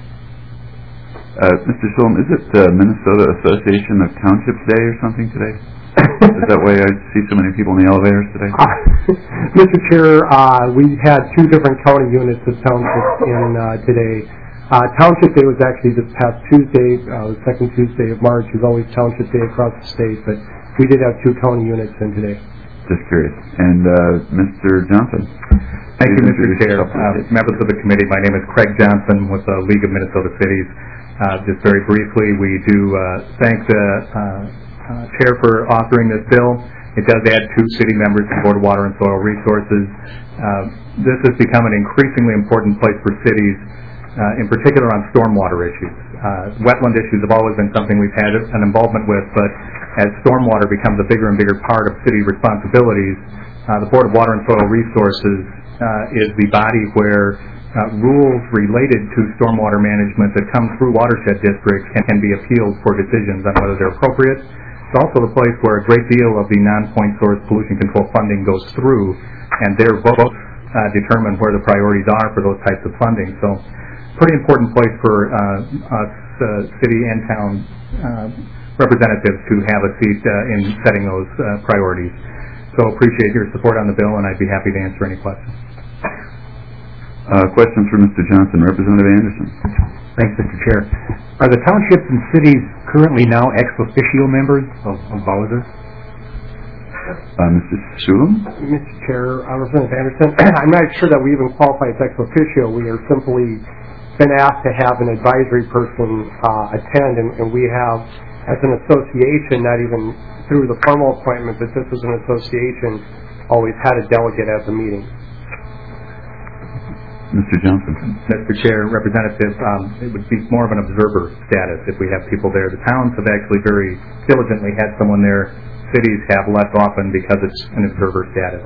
Uh, Mister Sulam, is it uh, Minnesota Association of Townships Day or something today? Is that why I see so many people in the elevators today? Uh, Mister Chair, uh, we had two different county units of townships in uh, today. Uh, Township Day was actually this past Tuesday, uh, the second Tuesday of March. Is always Township Day across the state, but we did have two county units in today. Just curious. And uh, Mister Johnson? Thank you, Mister Chair. Uh, members of the committee, my name is Craig Johnson with the League of Minnesota Cities. Uh, just very briefly, we do uh, thank the uh, uh, Chair for authoring this bill. It does add two city members to the Board of Water and Soil Resources. Uh, this has become an increasingly important place for cities, uh, in particular on stormwater issues. Uh, wetland issues have always been something we've had an involvement with, but as stormwater becomes a bigger and bigger part of city responsibilities, uh, the Board of Water and Soil Resources uh, is the body where Uh, rules related to stormwater management that come through watershed districts can, can be appealed for decisions on whether they're appropriate. It's also the place where a great deal of the non-point source pollution control funding goes through, and their votes uh, determine where the priorities are for those types of funding. So, pretty important place for uh, us uh, city and town uh, representatives to have a seat uh, in setting those uh, priorities. So, appreciate your support on the bill, and I'd be happy to answer any questions. Uh, question for Mister Johnson. Representative Anderson. Thanks, Mister Chair. Are the townships and cities currently now ex officio members of, of Bowser? Uh, Mister Sulam? Mister Chair, uh, Representative Anderson, I'm not sure that we even qualify as ex officio. We are simply been asked to have an advisory person uh, attend, and, and we have, as an association, not even through the formal appointment, but just as an association, always had a delegate at the meeting. Mister Johnson. Mister Chair, Representative, um, it would be more of an observer status if we have people there. The towns have actually very diligently had someone there. Cities have less often because it's an observer status.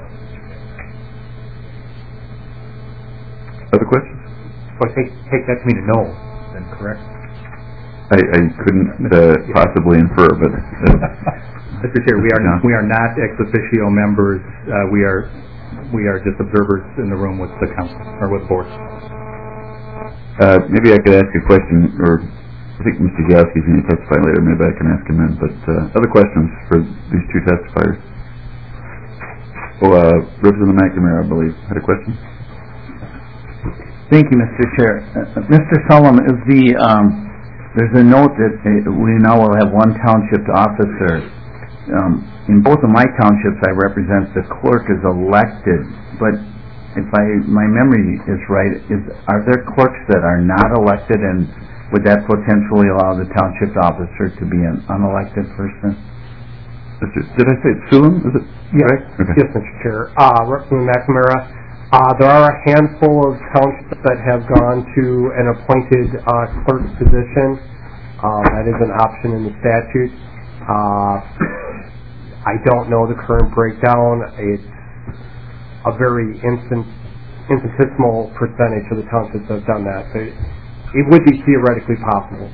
Other questions? Well, I take, take that to mean a no, then correct? I, I couldn't uh, possibly infer, but... Uh, Mister Chair, we are, no. we are not ex officio members. Uh, we are We are just observers in the room with the council, or with the board. Uh, maybe I could ask a question, or I think Mister Jaski is going to testify later. Maybe I can ask him then. But uh, other questions for these two testifiers? Well, uh, Representative McNamara, I believe, had a question. Thank you, Mister Chair. Uh, Mister Sulam, is the um, there's a note that uh, we now will have one township officer. Um, in both of my townships I represent, the clerk is elected, but if I my memory is right, is are there clerks that are not elected, and would that potentially allow the township officer to be an unelected person? Did I say it's Sulam? Is it Yes, right? Okay. yes, Mister Chair. Uh, Representative McNamara, uh, there are a handful of townships that have gone to an appointed uh, clerk position. Uh, that is an option in the statute. Uh, I don't know the current breakdown. It's a very instant, infinitesimal percentage of the townships that have done that. So it, it would be theoretically possible.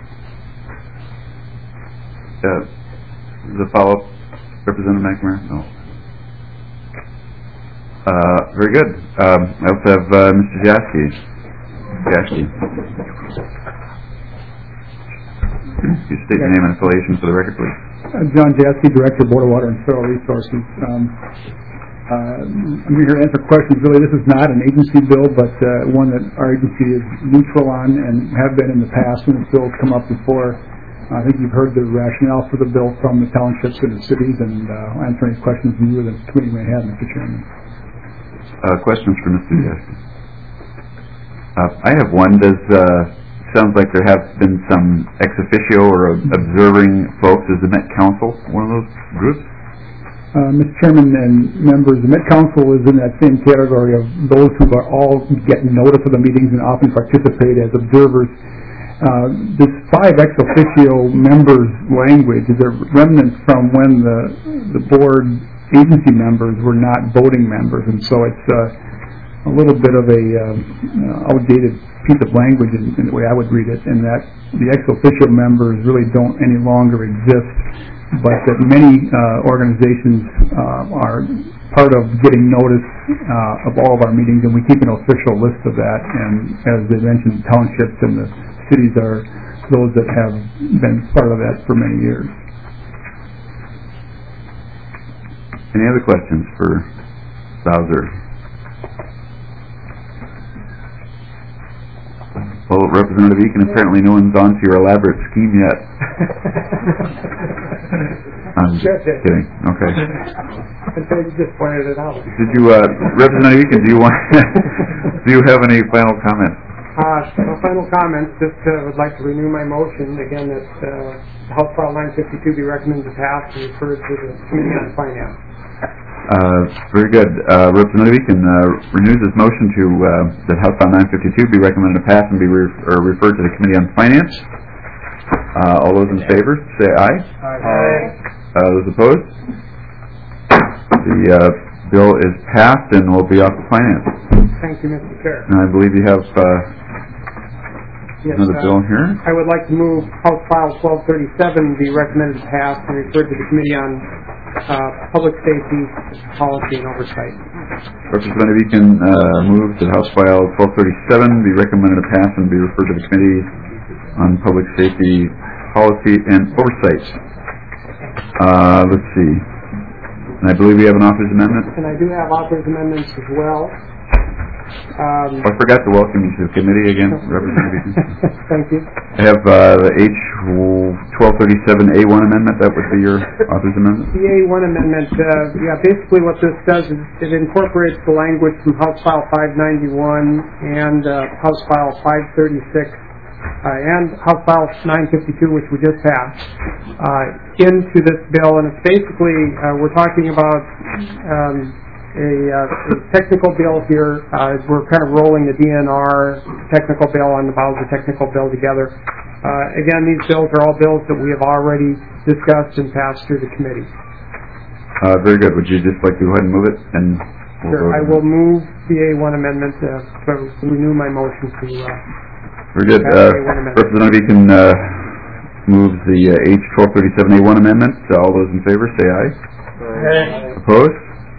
Uh, the follow-up, Representative McNamara? No. Uh, very good. Um, I also have uh, Mister Jaski. Jaski. You state your name and affiliation for the record, please. Uh, John Jaski, Director, Board of Water and Soil Resources. Um, uh, I'm here to answer questions. Really, this is not an agency bill, but uh, one that our agency is neutral on and have been in the past when this bill has come up before. I think you've heard the rationale for the bill from the townships and the cities, and uh, I'll answer any questions you or the committee may have, Mister Chairman. Uh, questions for Mister Jaski? Uh, I have one. Does uh, sounds like there have been some ex officio or observing folks. Is the Met Council one of those groups? Uh, Mister Chairman and members, the Met Council is in that same category of those who are all getting notice of the meetings and often participate as observers. Uh, this five ex officio members language is a remnant from when the the board agency members were not voting members, and so it's uh, a little bit of a uh, outdated piece of language in, in the way I would read it, in that the ex officio members really don't any longer exist, but that many uh, organizations uh, are part of getting notice uh, of all of our meetings, and we keep an official list of that. And as they mentioned, townships and the cities are those that have been part of that for many years. Any other questions for Bowser? Well, Representative Eakin, apparently no one's on to your elaborate scheme yet. I'm just kidding. Okay. Until you just pointed it out. Did you, uh, Representative Eakin, do you want, do you have any final comments? Uh, no final comments. Just uh, would like to renew my motion again that uh, House File nine fifty-two be recommended to pass and referred to the Committee on Finance. Uh, very good. Uh, Representative Eakin uh, renews his motion to uh, that House File nine fifty-two be recommended to pass and be re or referred to the Committee on Finance. Uh, all those in favor, say aye. Aye. Uh, those opposed? The uh, bill is passed and will be off to Finance. Thank you, Mister Chair. And I believe you have uh, yes, another uh, bill here. I would like to move House File twelve thirty-seven be recommended to pass and referred to the Committee on uh, Public Safety, Policy, and Oversight. Representative Eakin uh, moves that House File twelve thirty-seven be recommended to pass and be referred to the Committee on Public Safety, Policy, and Oversight. Uh, let's see. And I believe we have an author's amendment. And I do have author's amendments as well. Um, oh, I forgot to welcome you to the committee again, Representative Eakin. Thank you. I have uh, the H twelve thirty-seven A one amendment. That would be your author's amendment. The A one amendment, uh, yeah, basically what this does is it incorporates the language from House File five ninety-one and uh, House File five thirty-six uh, and House File nine fifty-two, which we just passed, uh, into this bill. And it's basically, uh, we're talking about um, a, uh, a technical bill here. Uh, we're kind of rolling the D N R technical bill and the Bowser technical bill together. Uh, again, these bills are all bills that we have already discussed and passed through the committee. Uh, very good. Would you just like to go ahead and move it? And we'll sure. I will move the A one amendment uh, to renew my motion to uh, very good. Uh, Representative Eakin uh, moves the uh, H twelve thirty-seven A one amendment. Uh, all those in favor say aye. Aye. Opposed?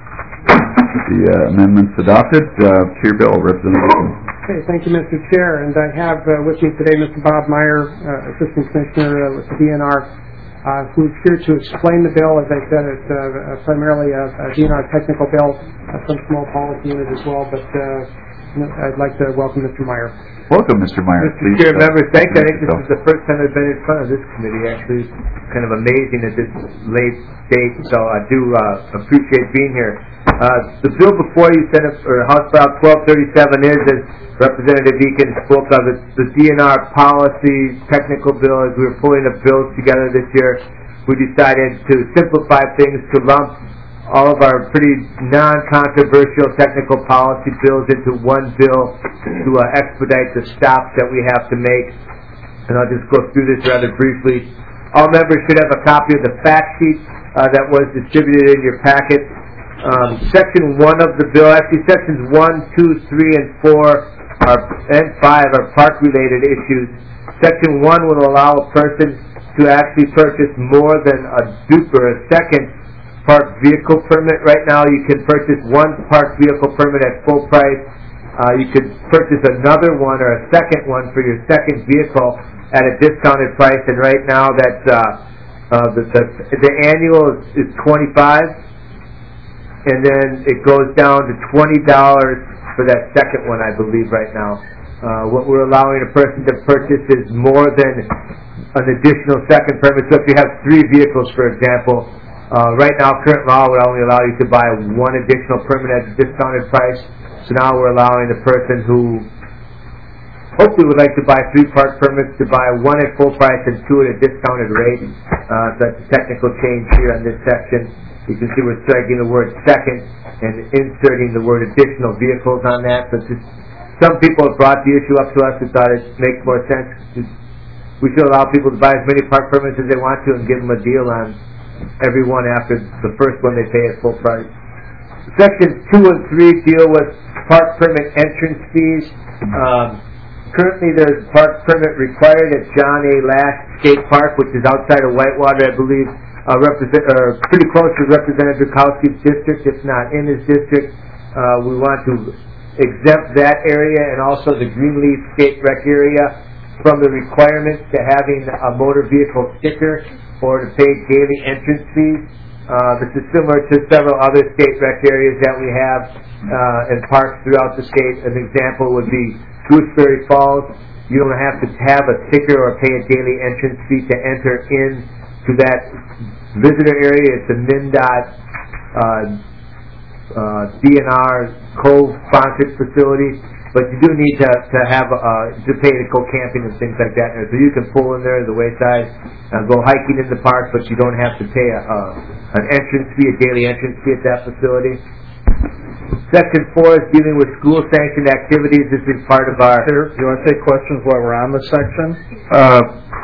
The uh, amendment's adopted. Uh, to your bill, Representative Eakin. Okay, thank you, Mister Chair. And I have uh, with me today Mister Bob Meyer, uh, Assistant Commissioner uh, with the D N R, uh, who's here to explain the bill. As I said, it's uh, primarily a, a D N R technical bill, uh, some small policy in it as well, but uh, I'd like to welcome Mister Meyer. Welcome, Mister Meyer. Mister Chair, members, thanks. I think this is the first time I've been in front of this committee. Actually, it's kind of amazing at this late date, so I do uh, appreciate being here. Uh, the bill before you, Senate or House File twelve thirty-seven, is, as Representative Eakin spoke of, it's the D N R policy technical bill. As we were pulling the bills together this year, we decided to simplify things, to lump all of our pretty non-controversial technical policy bills into one bill to uh, expedite the stops that we have to make. And I'll just go through this rather briefly. All members should have a copy of the fact sheet uh, that was distributed in your packet. Um, section one of the bill, actually sections one, two, three, and four are, and five are park-related issues. Section one will allow a person to actually purchase more than a dupe or a second parked vehicle permit. Right now you can purchase one parked vehicle permit at full price. Uh, you could purchase another one or a second one for your second vehicle at a discounted price, and right now that's uh, uh, the, the, the annual is, is twenty-five dollars, and then it goes down to twenty dollars for that second one, I believe, right now. Uh, what we're allowing a person to purchase is more than an additional second permit. So if you have three vehicles, for example, Uh, right now, current law would only allow you to buy one additional permit at a discounted price. So now we're allowing the person who hopefully would like to buy three park permits to buy one at full price and two at a discounted rate. Uh, so that's a technical change here on this section. You can see we're striking the word second and inserting the word additional vehicles on that. So just, some people have brought the issue up to us who thought it makes more sense. We should allow people to buy as many park permits as they want to and give them a deal on every one after the first one they pay at full price. Sections two and three deal with park permit entrance fees. Um, currently there's park permit required at John A. Lash State Park, which is outside of Whitewater, I believe, uh, represent, uh, pretty close to Representative Bukowski's district, if not in his district. Uh, we want to exempt that area and also the Greenleaf State Rec area from the requirements to having a motor vehicle sticker or to pay daily entrance fees. Uh, this is similar to several other state rec areas that we have uh, and parks throughout the state. An example would be Gooseberry Falls. You don't have to have a sticker or pay a daily entrance fee to enter in to that visitor area. It's a MnDOT uh, uh, D N R co-sponsored facility. But you do need to to have uh, to pay to go camping and things like that. So you can pull in there to the wayside and go hiking in the park, but you don't have to pay a, a an entrance fee, a daily entrance fee at that facility. Section four is dealing with school sanctioned activities. This is part of our. Here, do you want to take questions while we're on this section? Uh,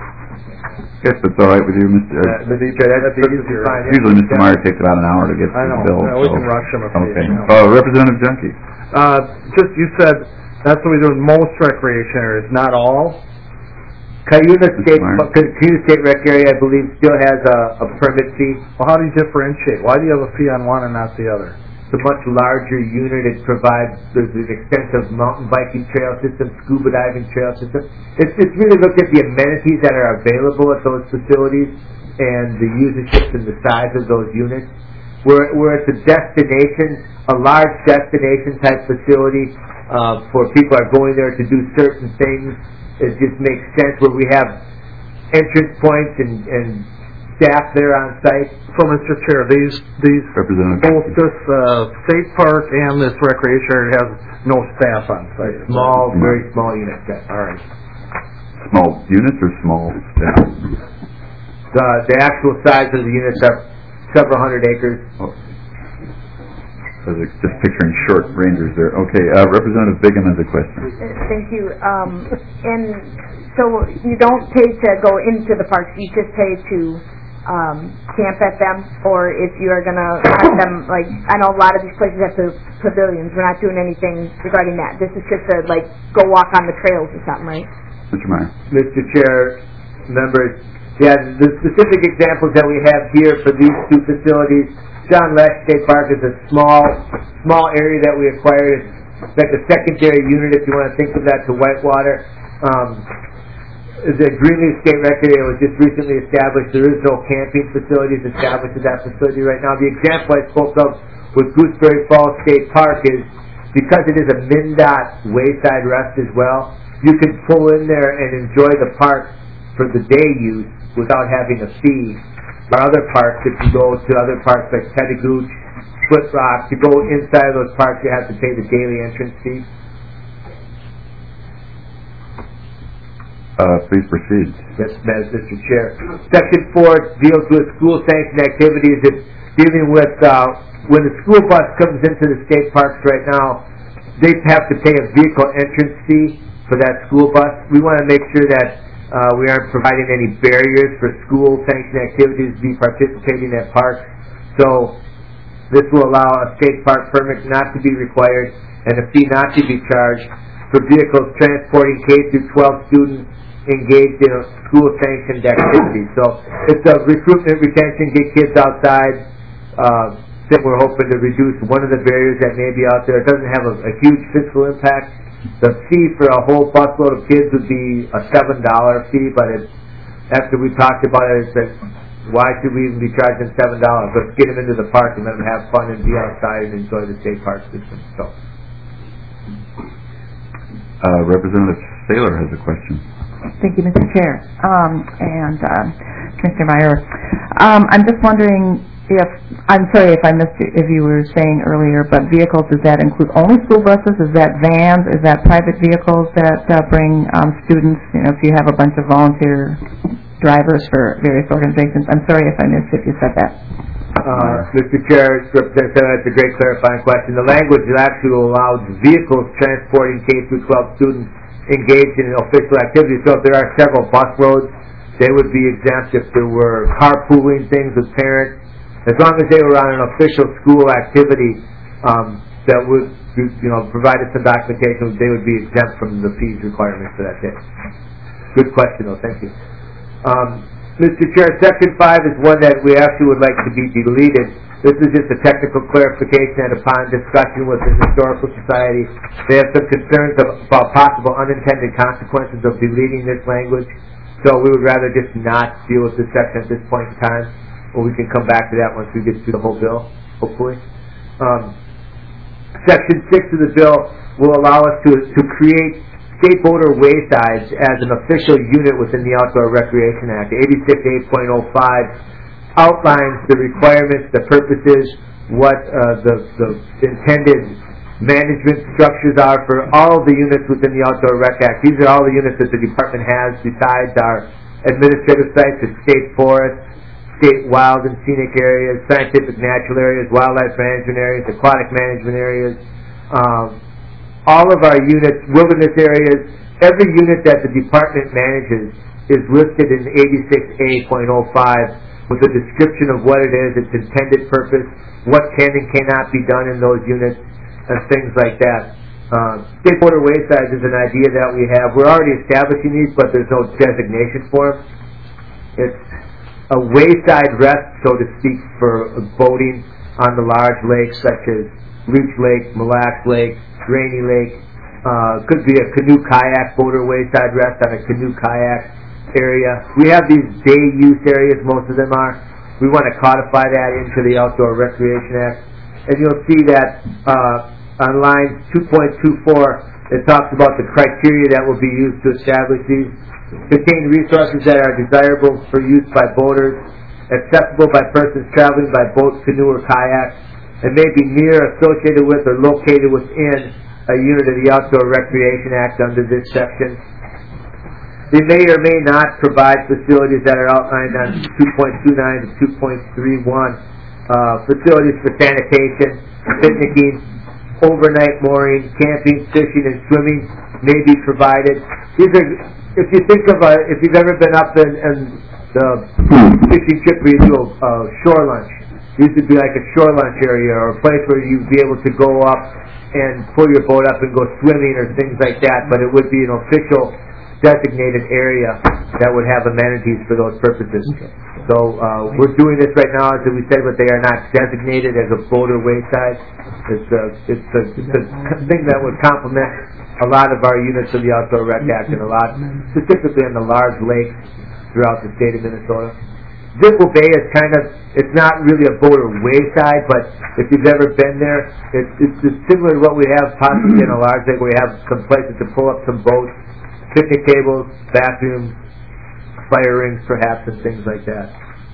guess that's all right with you, Mister Uh, Mister Chair, that's easier. Usually, Mister Meyer takes about an hour to get I through know. the bill. Yeah, we so. can rush him if we Okay. you know. Uh, Representative Junkie. Uh, just you said that's what we do in most recreation areas, not all. Cuyuna State, Cuyuna State Rec area, I believe, still has a, a permit fee. Well, how do you differentiate? Why do you have a fee on one and not the other? It's a much larger unit. It provides there's an extensive mountain biking trail system, scuba diving trail system. It's, it's really looked at the amenities that are available at those facilities and the usership and the size of those units. Where, where it's a destination, a large destination type facility uh, for people are going there to do certain things. It just makes sense where we have entrance points and, and staff there on site. So, Mister Chair, these these both this uh, state park and this recreation area has no staff on site. Small, very small units. Yes. All right. Small units or small staff? The the actual size of the units are several hundred acres. Oh. I was just picturing short rangers there. Okay, uh, Representative Bigham has a question. Thank you. Um, and so you don't pay to go into the parks, you just pay to um, camp at them, or if you are going to have them, like, I know a lot of these places have pavilions. We're not doing anything regarding that. This is just to, like, go walk on the trails or something, right? Mister Meyer. Mister Chair, members, yeah, the specific examples that we have here for these two facilities, John Lash State Park is a small, small area that we acquired. It's like a secondary unit, if you want to think of that, to Whitewater. Um, the Greenleaf State Rec area was just recently established. There is no camping facilities established at that facility right now. The example I spoke of with Gooseberry Falls State Park is because it is a MnDOT wayside rest as well, you can pull in there and enjoy the park for the day use without having a fee. Or other parks, if you go to other parks like Pettigrew, Split Rock, to go inside of those parks you have to pay the daily entrance fee. Uh, please proceed. Yes, Mister Chair. Section four deals with school sanctioned activities. It's dealing with uh, when the school bus comes into the state parks right now, they have to pay a vehicle entrance fee for that school bus. We want to make sure that uh, we aren't providing any barriers for school sanctioned activities to be participating at parks. So this will allow a state park permit not to be required and a fee not to be charged for vehicles transporting K through twelve students engaged in a school sanctioned activity. So it's a recruitment, retention, get kids outside. Uh, that we're hoping to reduce one of the barriers that may be out there. It doesn't have a, a huge fiscal impact. The fee for a whole busload of kids would be a seven dollar fee, but it's, after we talked about it, it's like, why should we even be charging seven dollars? Let's get them into the park and let them have fun and be outside and enjoy the state park system. So, uh, Representative Saylor has a question. Thank you, Mister Chair. Um, and uh, Commissioner Meyer, um, I'm just wondering if, I'm sorry if I missed you, if you were saying earlier, but vehicles, does that include only school buses? Is that vans? Is that private vehicles that uh, bring um, students? You know, if you have a bunch of volunteer drivers for various organizations. I'm sorry if I missed if you said that. Uh, Mister Chair, Representative, that's a great clarifying question. The language actually allows vehicles transporting K through twelve students engaged in official activities. So if there are several bus loads, they would be exempt. If there were carpooling things with parents, as long as they were on an official school activity um, that would, you know, provide us some documentation, they would be exempt from the fees requirements for that day. Good question, though. Thank you. Um, Mister Chair, Section five is one that we actually would like to be deleted. This is just a technical clarification that upon discussion with the Historical Society, they have some concerns about possible unintended consequences of deleting this language. So we would rather just not deal with this section at this point in time. Or we can come back to that once we get through the whole bill, hopefully. Um, Section six of the bill will allow us to, to create skateboarder waysides as an official unit within the Outdoor Recreation Act. eighty-six A point oh five outlines the requirements, the purposes, what uh, the, the intended management structures are for all the units within the Outdoor Rec Act. These are all the units that the department has besides our administrative sites at state forests, state wild and scenic areas, scientific natural areas, wildlife management areas, aquatic management areas, um, all of our units, wilderness areas, every unit that the department manages is listed in eighty-six A point oh five with a description of what it is, its intended purpose, what can and cannot be done in those units, and things like that. Uh, skateboarder waysides is an idea that we have. We're already establishing these, but there's no designation for them. It's a wayside rest, so to speak, for boating on the large lakes such as Leech Lake, Mille Lacs Lake, Rainy Lake. Uh, could be a canoe kayak boater wayside rest on a canoe kayak area. We have these day use areas, most of them are. We want to codify that into the Outdoor Recreation Act. And you'll see that uh, on line two point two four, it talks about the criteria that will be used to establish these. Contain resources that are desirable for use by boaters, accessible by persons traveling by boat, canoe, or kayak, and may be near, associated with, or located within a unit of the Outdoor Recreation Act under this section. They may or may not provide facilities that are outlined on two point two nine to two point three one. Uh, facilities for sanitation, picnicking, overnight mooring, camping, fishing, and swimming may be provided. These are, if you think of a, if you've ever been up in, in the fishing trip where you do a, a shore lunch, these would be like a shore lunch area or a place where you'd be able to go up and pull your boat up and go swimming or things like that, but it would be an official designated area that would have amenities for those purposes. So uh, we're doing this right now, as we said, but they are not designated as a boater wayside. It's a, it's a, it's a thing that would complement a lot of our units of the Outdoor Rec Act and a lot, specifically in the large lakes throughout the state of Minnesota. Zippel Bay is kind of, it's not really a boat or wayside, but if you've ever been there, it's, it's just similar to what we have possibly in a large lake, where we have some places to pull up some boats, picnic tables, bathrooms, fire rings perhaps, and things like that.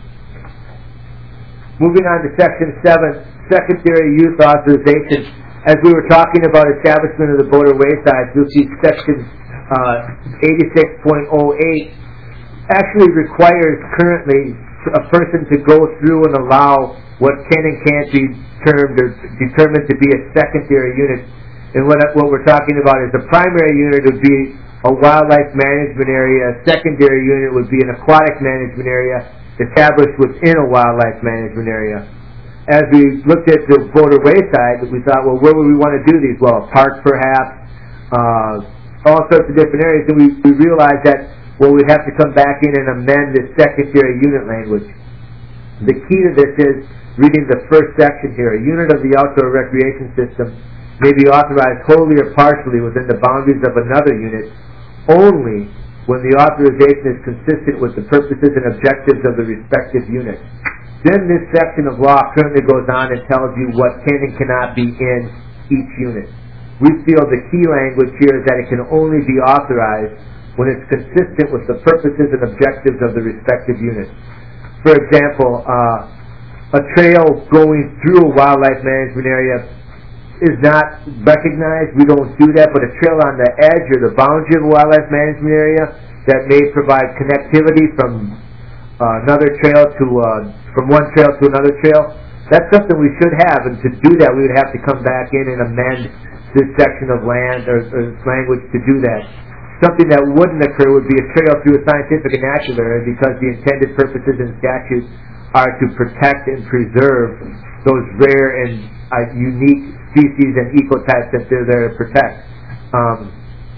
Moving on to section seven, secondary use authorization. As we were talking about establishment of the boat or wayside, you'll see section uh, eighty-six point oh eight actually requires currently a person to go through and allow what can and can't be termed or determined to be a secondary unit. And what, what we're talking about is the primary unit would be a wildlife management area, a secondary unit would be an aquatic management area established within a wildlife management area. As we looked at the boat or wayside, we thought, well, where would we want to do these? Well, a park perhaps, uh, all sorts of different areas, and we, we realized that, well, we'd have to come back in and amend this secondary unit language. The key to this is reading the first section here. A unit of the outdoor recreation system may be authorized wholly or partially within the boundaries of another unit only when the authorization is consistent with the purposes and objectives of the respective unit. Then this section of law currently goes on and tells you what can and cannot be in each unit. We feel the key language here is that it can only be authorized when it's consistent with the purposes and objectives of the respective unit. For example, uh, a trail going through a wildlife management area is not recognized. We don't do that, but a trail on the edge or the boundary of a wildlife management area that may provide connectivity from uh, another trail to uh, from one trail to another trail, that's something we should have, and to do that we would have to come back in and amend this section of land or, or language to do that. Something that wouldn't occur would be a trail through a scientific and natural area, because the intended purposes and statutes are to protect and preserve those rare and uh, unique species and ecotypes that they're there to protect. Um,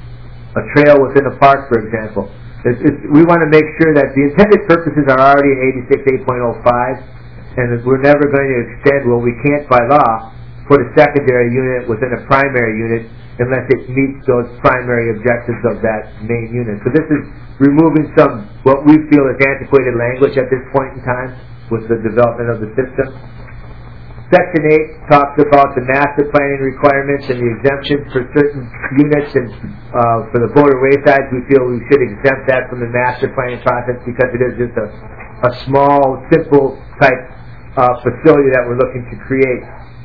a trail within a park, for example. It's, it's, we want to make sure that the intended purposes are already in eighty-six eight point oh five, and that we're never going to extend, well, we can't by law put a secondary unit within a primary unit unless it meets those primary objectives of that main unit. So this is removing some, what we feel is antiquated language at this point in time with the development of the system. Section eight talks about the master planning requirements and the exemptions for certain units, and uh, for the boat or wayside, we feel we should exempt that from the master planning process because it is just a, a small, simple type uh, facility that we're looking to create.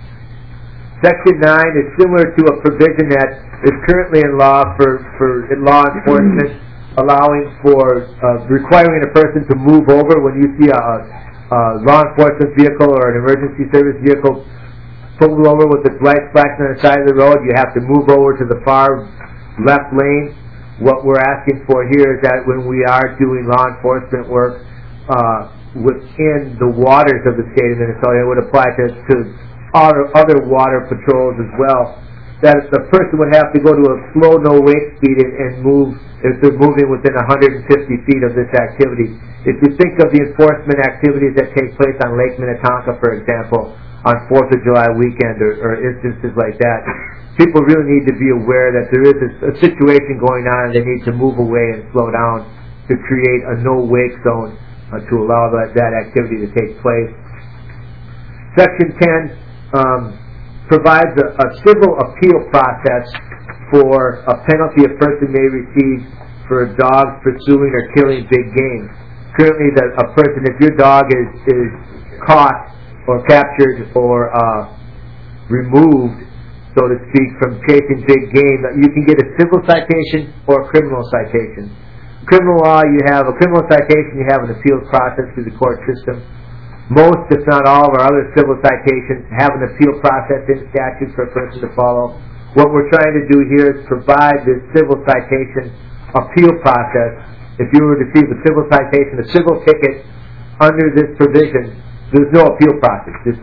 Section nine is similar to a provision that is currently in law for, for in law enforcement, allowing for uh, requiring a person to move over when you see a Uh, law enforcement vehicle or an emergency service vehicle pulled over with its lights flashing on the side of the road. You have to move over to the far left lane. What we're asking for here is that when we are doing law enforcement work uh, within the waters of the state of Minnesota, it would apply to, to other, other water patrols as well, that the person would have to go to a slow no-wake speed and, and move if they're moving within one hundred fifty feet of this activity. If you think of the enforcement activities that take place on Lake Minnetonka, for example, on fourth of July weekend or, or instances like that, people really need to be aware that there is a, a situation going on and they need to move away and slow down to create a no-wake zone uh, to allow that, that activity to take place. Section ten um, provides a, a civil appeal process for a penalty a person may receive for a dog pursuing or killing big game. Currently, the, a person, if your dog is, is caught or captured or uh, removed, so to speak, from chasing big game, you can get a civil citation or a criminal citation. Criminal law, you have a criminal citation, you have an appeals process through the court system. Most, if not all, of our other civil citations have an appeal process in statute for a person to follow. What we're trying to do here is provide this civil citation appeal process. If you were to receive a civil citation, a civil ticket under this provision, there's no appeal process. It's,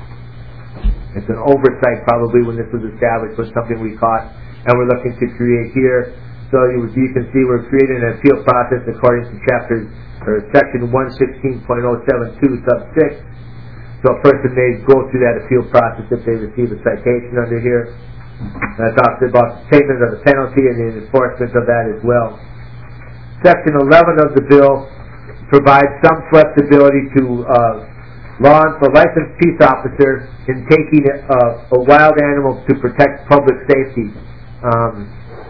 it's an oversight probably when this was established, but something we caught and we're looking to create here. So you, you can see we're creating an appeal process according to chapter or section one sixteen point oh seven two sub six. So a person may go through that appeal process if they receive a citation under here. That talks about the payment of the penalty and the enforcement of that as well. Section eleven of the bill provides some flexibility to uh, law a licensed peace officer in taking a, a wild animal to protect public safety. Um,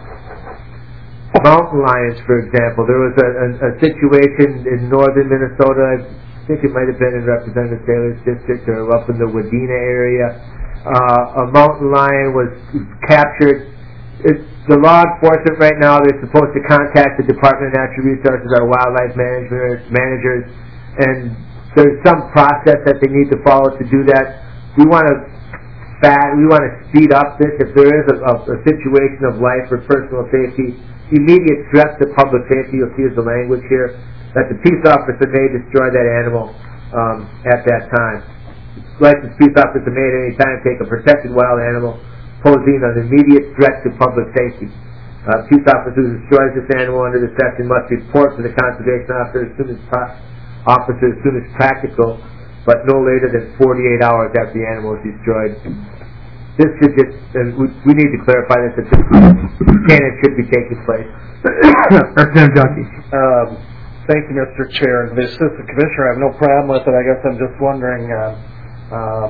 mountain lions, for example. There was a, a, a situation in northern Minnesota, I think it might have been in Representative Taylor's district or up in the Wadena area. Uh, a mountain lion was captured. It's, the law enforcement right now, they're supposed to contact the Department of Natural Resources, our wildlife managers, managers, and there's some process that they need to follow to do that. We want to fat, we want to speed up this. If there is a, a, a situation of life or personal safety, immediate threat to public safety, you'll see as the language here, that the peace officer may destroy that animal um, at that time. Licensed peace officer may at any time take a protected wild animal posing an immediate threat to public safety. Uh, peace officer who destroys this animal under this section must report to the conservation officer as soon as possible. Officer as soon as practical, but no later than forty-eight hours after the animal is destroyed. This should just, uh, we, we need to clarify this, that this can and should be taking place. Representative Junkie. Um, thank you, Mister Chair. The Assistant Commissioner, I have no problem with it. I guess I'm just wondering, uh, um,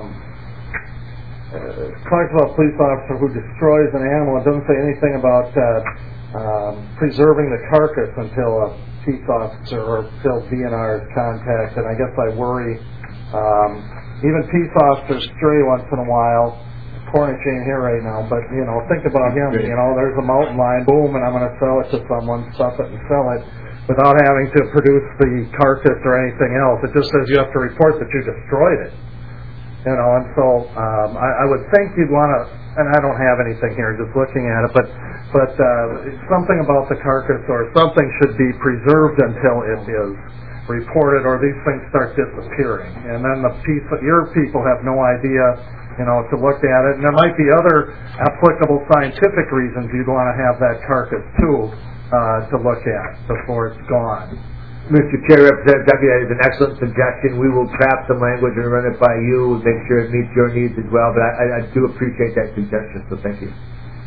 uh, talks about a police officer who destroys an animal. It doesn't say anything about uh, um, preserving the carcass until a peace officer or until D N R is contacted. I guess I worry. Um, even peace officers stray once in a while. Cornish ain't here right now, but you know, think about him. You know, there's a mountain lion, boom, and I'm going to sell it to someone, stuff it and sell it, without having to produce the carcass or anything else. It just says you have to report that you destroyed it. You know, and so um, I, I would think you'd want to, and I don't have anything here, just looking at it, but but uh, something about the carcass or something should be preserved until it is reported, or these things start disappearing, and then the piece, your people have no idea, you know, to look at it. And there might be other applicable scientific reasons you'd want to have that carcass too uh, to look at before it's gone. Mister Chair, Representative Duffy, that is an excellent suggestion. We will craft some language and run it by you, make sure it meets your needs as well, but I, I do appreciate that suggestion, so thank you.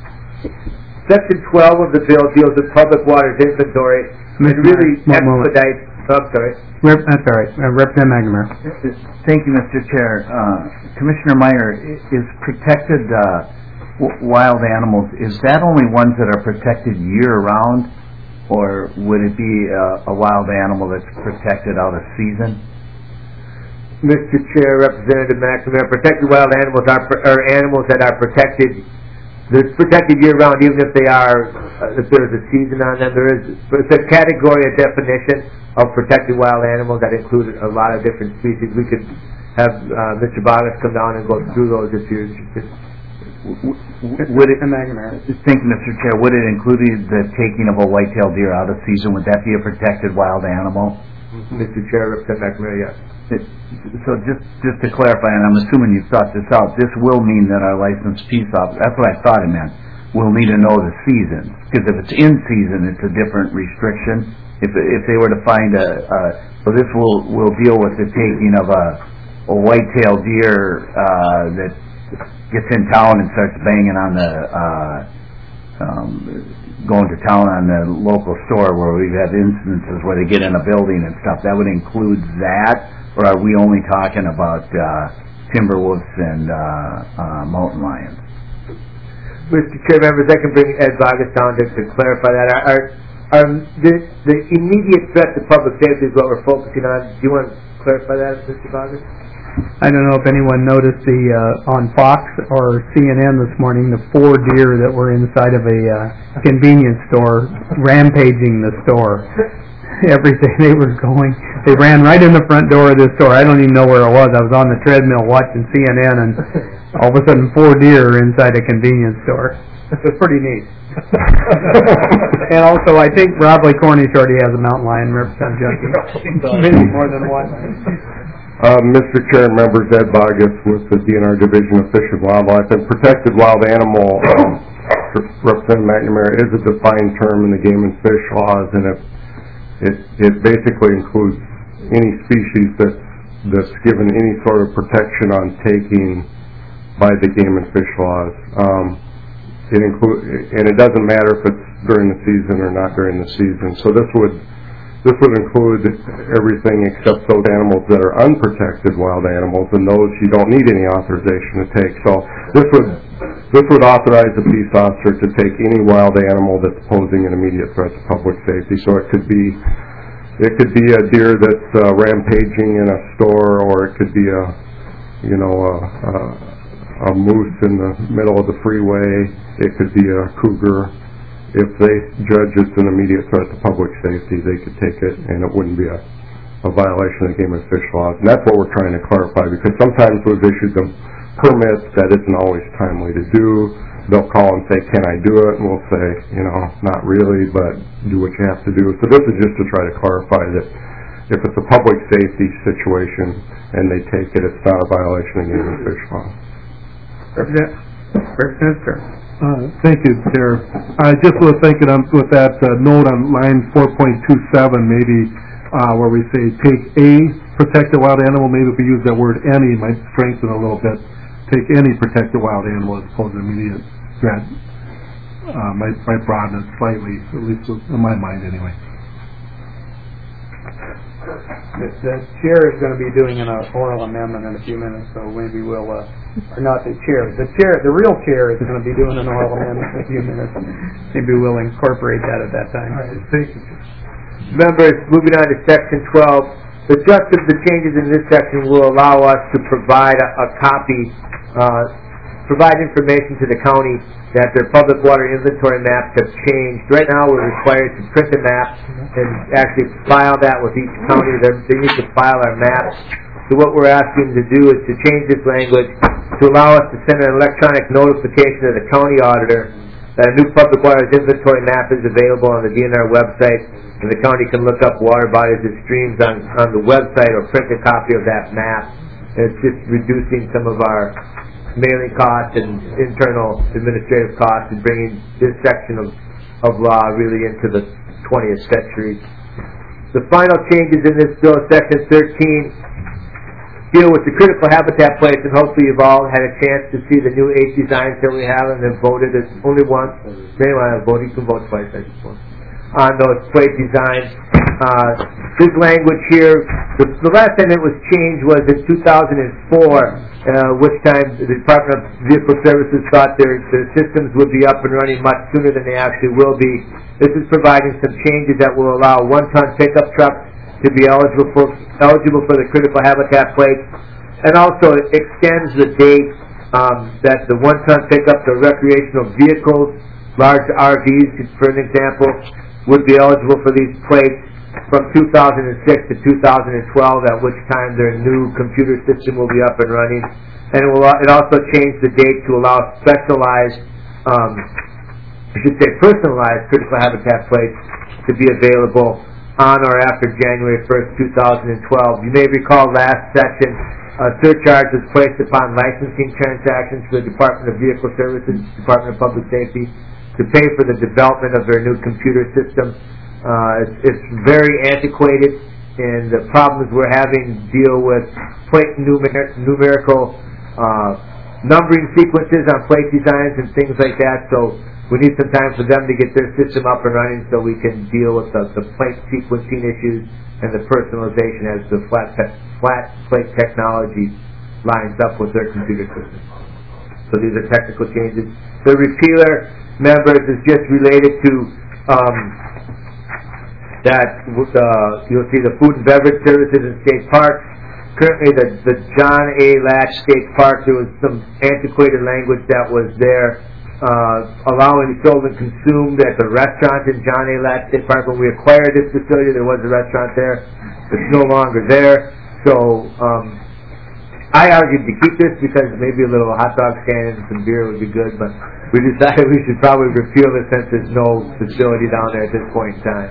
Section twelve of the bill deals with public waters inventory and really expedites, oh, I'm sorry. Rep, that's all right. Uh, Representative McNamara. Thank you, Mister Chair. Uh, Commissioner Meyer, is protected uh, w- wild animals, is that only ones that are protected year-round, or would it be uh, a wild animal that's protected out of season? Mister Chair, Representative McNamara, protected wild animals are, are animals that are protected. They're protected year-round, even if they are, uh, if there's a season on them. There is, it's a category, a definition of protected wild animals that include a lot of different species. We could have uh, Mister Bogus come down and go through those if you're interested. Would it, thank you, Mister Chair, would it include the taking of a white-tailed deer out of season? Would that be a protected wild animal? Mister Chair, Representative McNamara, yes. It, so just just to clarify, and I'm assuming you've thought this out, this will mean that our licensed peace officer, that's what I thought it meant, will need to know the season. Because if it's in season, it's a different restriction. If if they were to find a, a so this will will deal with the taking of a, a white-tailed deer uh, that gets in town and starts banging on the, uh, um, going to town on the local store, where we've had instances where they get in a building and stuff. That would include that, or are we only talking about uh, timber wolves and uh, uh, mountain lions? Mister Chair, members, I can bring Ed Bogus down to, to clarify that. Our, our, our, the, the immediate threat to public safety is what we're focusing on. Do you want to clarify that, Mister Bogus? I don't know if anyone noticed the uh, on Fox or C N N this morning, the four deer that were inside of a uh, convenience store rampaging the store. Everything they were going, they ran right in the front door of this store. I don't even know where it was. I was on the treadmill watching C N N, and all of a sudden four deer are inside a convenience store. It's pretty neat. And also, I think Rob Lee Cornish already has a mountain lion, Representative Junkie. Maybe more than one. Uh, Mister Chair, members, Ed Bogus with the D N R Division of Fish and Wildlife. And protected wild animal, um, Representative McNamara, is a defined term in the game and fish laws, and it it, it basically includes any species that's that's given any sort of protection on taking by the game and fish laws. Um, it include, and it doesn't matter if it's during the season or not during the season. So this would this would include everything except those animals that are unprotected wild animals, and those you don't need any authorization to take. So this would this would authorize the peace officer to take any wild animal that's posing an immediate threat to public safety. So it could be it could be a deer that's uh, rampaging in a store, or it could be a you know a, a, a moose in the middle of the freeway. It could be a cougar. If they judge it's an immediate threat to public safety, they could take it, and it wouldn't be a, a violation of the game and fish laws. And that's what we're trying to clarify, because sometimes we've issued them permits that isn't always timely to do. They'll call and say, can I do it? And we'll say, you know, not really, but do what you have to do. So this is just to try to clarify that if it's a public safety situation and they take it, it's not a violation of the game and fish law. Representative Uh, thank you, Chair. I just was thinking um, with that uh, note on line four point two seven, maybe uh, where we say take a protected wild animal, maybe if we use that word any, might strengthen a little bit. Take any protected wild animal as opposed to immediate threat. Uh, might, might broaden it slightly, at least in my mind anyway. The, the chair is going to be doing an oral amendment in a few minutes, so maybe we'll, uh, or not the chair, the chair, the real chair is going to be doing an oral amendment in a few minutes. Maybe we'll incorporate that at that time. All right, thank you. Members, moving on to section twelve, the thrust of the changes in this section will allow us to provide a, a copy, uh, provide information to the county that their public water inventory maps have changed. Right now, we're required to print a map and actually file that with each county. They're, they need to file our maps. So what we're asking to do is to change this language to allow us to send an electronic notification to the county auditor that a new public water inventory map is available on the D N R website, and the county can look up water bodies and streams on, on the website or print a copy of that map. And it's just reducing some of our mailing costs and internal administrative costs and bringing this section of, of law really into the twentieth century. The final changes in this bill, section thirteen, deal with the critical habitat place, and hopefully you've all had a chance to see the new eight designs that we have and have voted. It's only once. Anyone have voted, you can vote twice, I suppose, on those plate designs. Uh, this language here, the, the last time it was changed was in two thousand four, uh, which time the Department of Vehicle Services thought their, their systems would be up and running much sooner than they actually will be. This is providing some changes that will allow one-ton pickup trucks to be eligible for, eligible for the critical habitat plates, and also it extends the date um, that the one-ton pickups or recreational vehicles, large R Vs, for an example, would be eligible for these plates from two thousand six to two thousand twelve, at which time their new computer system will be up and running. And it will it also changed the date to allow specialized, um, I should say personalized critical habitat plates to be available on or after January first, two thousand twelve. You may recall last session, a surcharge was placed upon licensing transactions for the Department of Vehicle Services, Department of Public Safety, to pay for the development of their new computer system. Uh, it's, it's very antiquated, and the problems we're having deal with plate numer- numerical uh, numbering sequences on plate designs and things like that. So we need some time for them to get their system up and running so we can deal with the, the plate sequencing issues and the personalization as the flat, te- flat plate technology lines up with their computer system. So these are technical changes. The repealer, members, is just related to um, that uh, you'll see the food and beverage services in state parks. Currently, the, the John A. Latch State Park, there was some antiquated language that was there, uh, allowing sold and consumed at the restaurant in John A. Latch State Park. When we acquired this facility, there was a restaurant there. It's no longer there. So um, I argued to keep this because maybe a little hot dog stand and some beer would be good, but we decided we should probably repeal this since there's no facility down there at this point in time.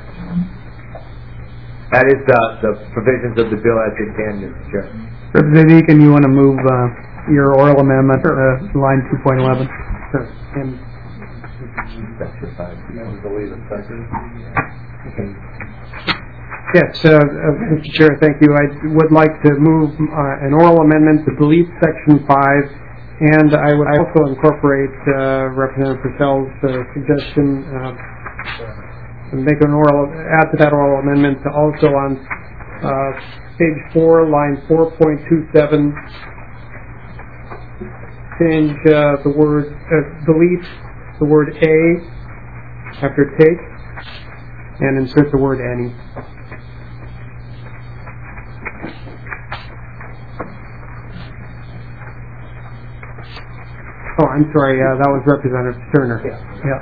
That is the, the provisions of the bill as they stand, Mister Chair. Representative Eakin, you want to move uh, your oral amendment, uh, line two point eleven? Sure. And Section five. Delete it, section. yes, uh, uh, Mister Chair, thank you. I would like to move uh, an oral amendment to delete section five, and I would also incorporate uh, Representative Purcell's uh, suggestion uh, make an oral, add to that oral amendment to also on uh, page four, line four point two seven, change uh, the word, uh, delete the word a after take, and insert the word any. Oh, I'm sorry, uh, that was Representative Sterner. Yeah. yeah.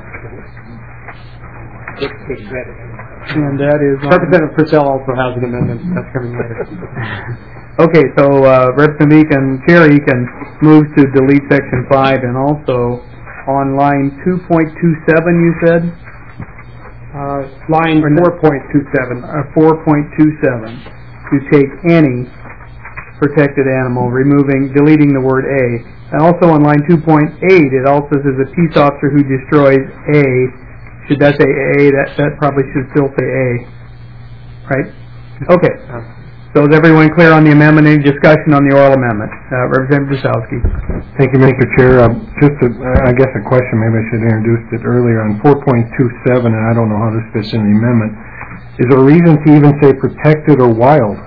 And that is... Um, Representative Purcell also has an amendment. That's coming later. Okay, so uh, Representative Eakin, Chair Eakin moves to delete Section five, and also on line two point two seven, you said? Uh, line four point two seven. Uh, four point two seven. To take any protected animal, removing, deleting the word a. And also on line two point eight, it also says a peace officer who destroys a. Should that say a? That that probably should still say a. Right? Okay. So is everyone clear on the amendment? Any discussion on the oral amendment? Uh, Representative Brzezowski. Thank you, Mister Chair. Uh, just, a, uh, I guess, a question. Maybe I should have introduced it earlier on four point two seven, and I don't know how this fits in the amendment. Is there a reason to even say protected or wild?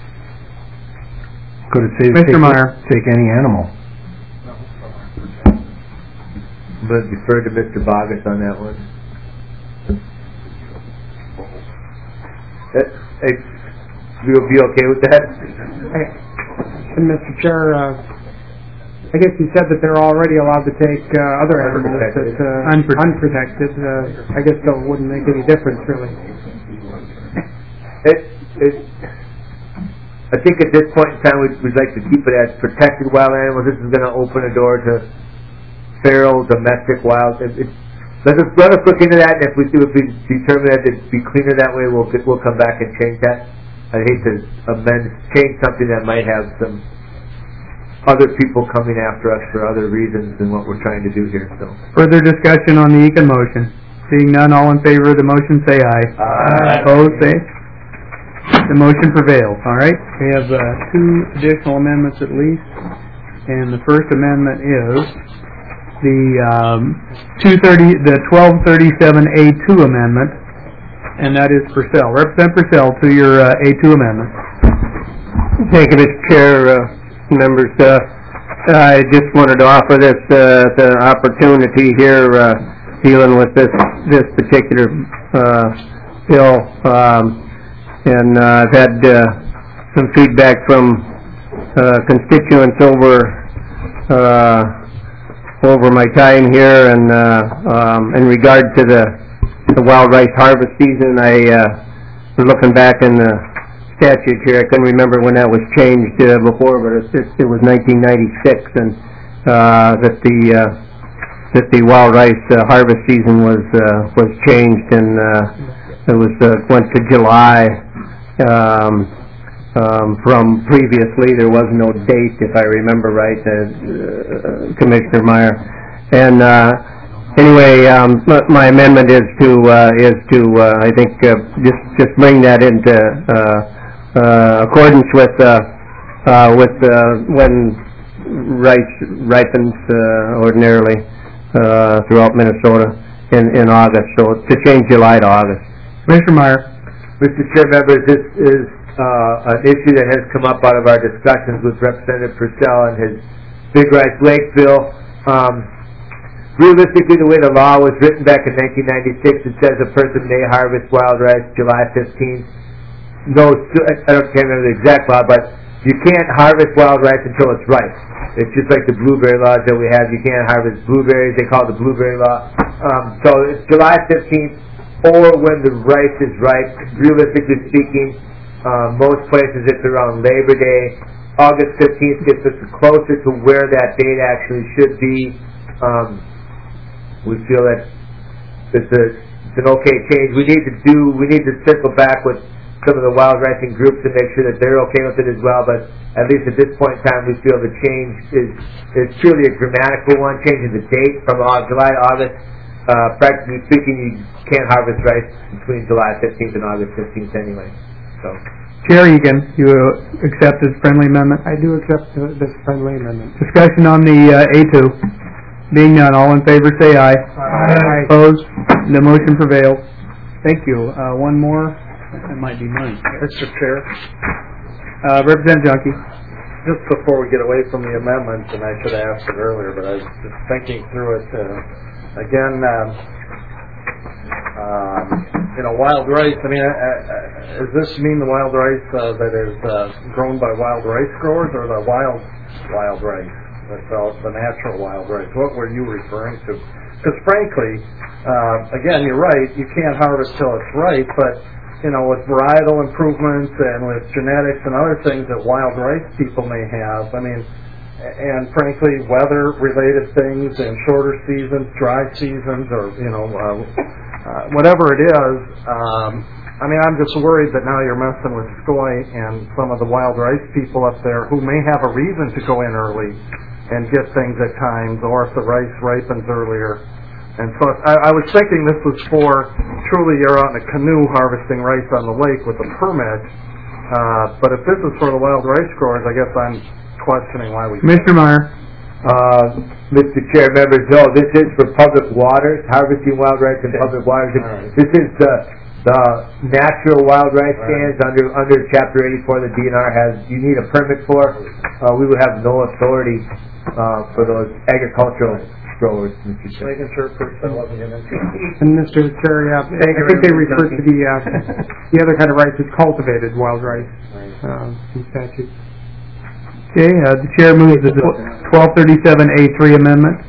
Could it say Mister take, Meyer. take any animal? I'm going to defer to Mister Bogus on that one. That, hey, you'll be okay with that? And Mister Chair, uh, I guess you said that they're already allowed to take uh, other animals that uh, Unprotected. unprotected. Uh, I guess that wouldn't make any difference, really. It, it, I think at this point in time we'd, we'd like to keep it as protected wild animals. This is going to open a door to feral, domestic, wild. It, it, let us let us look into that, and if we do, if we determine that it'd be cleaner that way, we'll we'll come back and change that. I'd hate to amend, change something that might have some other people coming after us for other reasons than what we're trying to do here. So, Further discussion on the Eakin motion. Seeing none, all in favor of the motion, say aye. Aye. Opposed, say. The motion prevails. All right. We have uh, two additional amendments at least, and the first amendment is the um, two thirty, the twelve thirty-seven A two amendment, and that is Purcell. Representative Purcell to your uh, A two amendment. Thank you, Mister Chair, uh, members. Uh, I just wanted to offer this uh, the opportunity here, uh, dealing with this this particular uh, bill, um, and uh, I've had uh, some feedback from uh, constituents over. Uh, over my time here, and uh, um, in regard to the, the wild rice harvest season, I uh, was looking back in the statute here. I couldn't remember when that was changed uh, before, but it, it, it was nineteen ninety-six, and uh, that the uh, that the wild rice uh, harvest season was uh, was changed, and uh, it was uh, went to July. Um, Um, from previously, there was no date, if I remember right, uh, uh, Commissioner Meyer. And uh, anyway, um, my amendment is to uh, is to uh, I think uh, just just bring that into uh, uh, accordance with uh, uh, with uh, when rice ripens uh, ordinarily uh, throughout Minnesota in in August. So to change July to August. Commissioner Meyer. Mister Chair, members, this is Uh, an issue that has come up out of our discussions with Representative Purcell and his Big Rice Lake bill. Um, realistically, the way the law was written back in nineteen ninety-six, it says a person may harvest wild rice July fifteenth. No, I don't can't remember the exact law, but you can't harvest wild rice until it's ripe. It's just like the blueberry laws that we have. You can't harvest blueberries. They call it the blueberry law. Um, so it's July fifteenth or when the rice is ripe. Realistically speaking, Uh, most places it's around Labor Day. August fifteenth gets us closer to where that date actually should be. Um, we feel that it's, a, it's an okay change. We need to do, we need to circle back with some of the wild ricing groups to make sure that they're okay with it as well, but at least at this point in time we feel the change is, is truly a grammatical one, changing the date from uh, July to August. Uh, practically speaking, you can't harvest rice between July fifteenth and August fifteenth anyway. So. Chair Eakin, you accept this friendly amendment? I do accept uh, this friendly amendment. Discussion on the uh, A two. Being none, all in favor say aye. Aye. Opposed? The motion prevails. Thank you. Uh, one more. That might be mine. Mister Chair, Uh, Representative Junkie. just before we get away from the amendments, and I should have asked it earlier, but I was just thinking through it, uh, again, um, um, you know, wild rice, I mean, uh, uh, does this mean the wild rice uh, that is uh, grown by wild rice growers, or the wild, wild rice, that's all, the natural wild rice? What were you referring to? Because frankly, uh, again, you're right, you can't harvest till it's ripe, but you know, with varietal improvements and with genetics and other things that wild rice people may have, I mean, and frankly, weather-related things and shorter seasons, dry seasons, or, you know, uh, uh, whatever it is, um, I mean, I'm just worried that now you're messing with soy and some of the wild rice people up there who may have a reason to go in early and get things at times, or if the rice ripens earlier. And so I, I was thinking this was for truly you're out in a canoe harvesting rice on the lake with a permit. Uh, but if this is for the wild rice growers, I guess I'm questioning why we... Mister Meyer. Uh, Mister Chair, members, no, this is for public waters, harvesting wild rice in public waters. Right. This is the the natural wild rice Right. stands under under Chapter eighty-four the D N R has. You need a permit for. Uh, we would have no authority uh, for those agricultural growers, Mister Chair. Making sure first I wasn't getting into it. And Mister Chair, yeah, I you, think they Reverend refer to the, uh, the other kind of rice is cultivated wild rice, uh, in statute. Okay, uh, the chair moves the twelve thirty-seven A three amendment.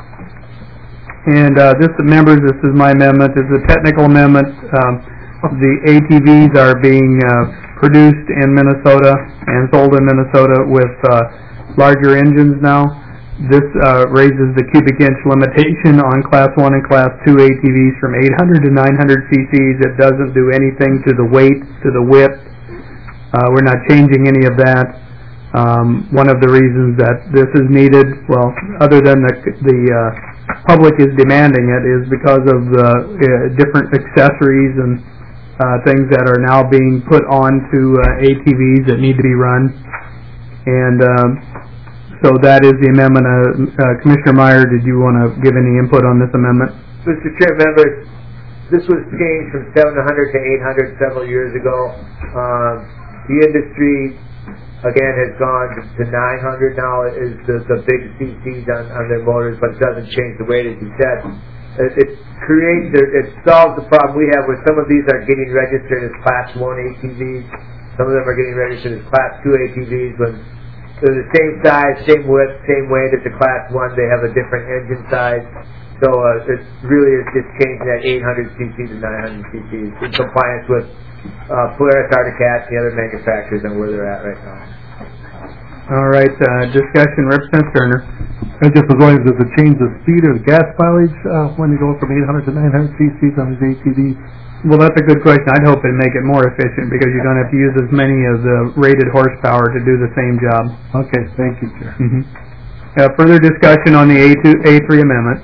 And uh, this, members, this is my amendment. It's a technical amendment. Um, the A T Vs are being uh, produced in Minnesota and sold in Minnesota with uh, larger engines now. This uh, raises the cubic inch limitation on Class one and Class two A T Vs from eight hundred to nine hundred c c's. It doesn't do anything to the weight, to the width. Uh, we're not changing any of that. Um, one of the reasons that this is needed, well, other than the, the uh, public is demanding it, is because of the uh, different accessories and uh, things that are now being put onto uh, A T Vs that need to be run. And um, so that is the amendment. Uh, uh, Commissioner Meyer, did you want to give any input on this amendment? Mister Chair, members, this was changed from seven hundred to eight hundred several years ago. Um, the industry, again, has gone to nine hundred now, is the, the big C Cs on, on their motors, but it doesn't change the weight, as you said. It, it creates, it solves the problem we have where some of these are getting registered as Class one A T Vs, some of them are getting registered as Class two A T Vs, when they're the same size, same width, same weight as the Class one, they have a different engine size. So uh, it really is just changing that eight hundred c c to nine hundred c c in compliance with uh, Polaris, Arctic Cat, and the other manufacturers and where they're at right now. All right, uh, discussion, Representative Turner. I just was wondering, does it change the speed or the gas mileage uh, when you go from eight hundred to nine hundred c c's on these A T Vs? Well, that's a good question. I'd hope it'd make it more efficient because you don't have to use as many of the rated horsepower to do the same job. Okay, thank you, Chair. Mm-hmm. Uh, further discussion on the A two, A three amendment.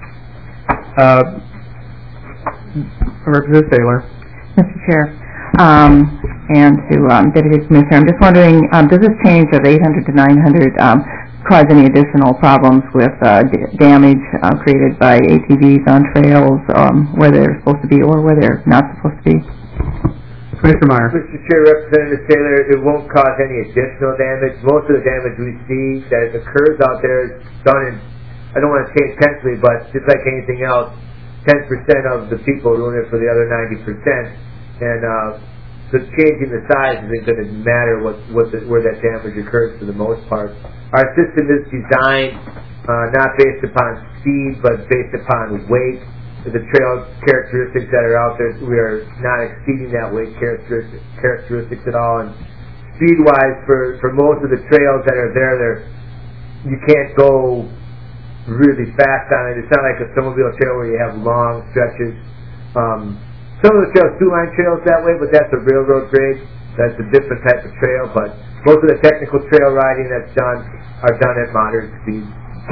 Uh, Representative Taylor. Mister Chair, um, and to um, Deputy Commissioner, I'm just wondering, um, does this change of eight hundred to nine hundred um, cause any additional problems with uh, d- damage uh, created by A T Vs on trails, um, where they're supposed to be or where they're not supposed to be? Commissioner Meyer. Mister Chair, Representative Taylor, it won't cause any additional damage. Most of the damage we see that occurs out there is done in, I don't want to say intentionally, but just like anything else, ten percent of the people are doing it for the other ninety percent. And uh, so changing the size isn't going to matter what, what the, where that damage occurs for the most part. Our system is designed uh, not based upon speed, but based upon weight. The trail characteristics that are out there, we are not exceeding that weight characteristics, characteristics at all. And speed-wise, for, for most of the trails that are there, there you can't go really fast on it. It's not like a snowmobile trail where you have long stretches. Um, some of the trails, two-line trails that way, but that's a railroad grade. That's a different type of trail. But most of the technical trail riding that's done are done at moderate speeds.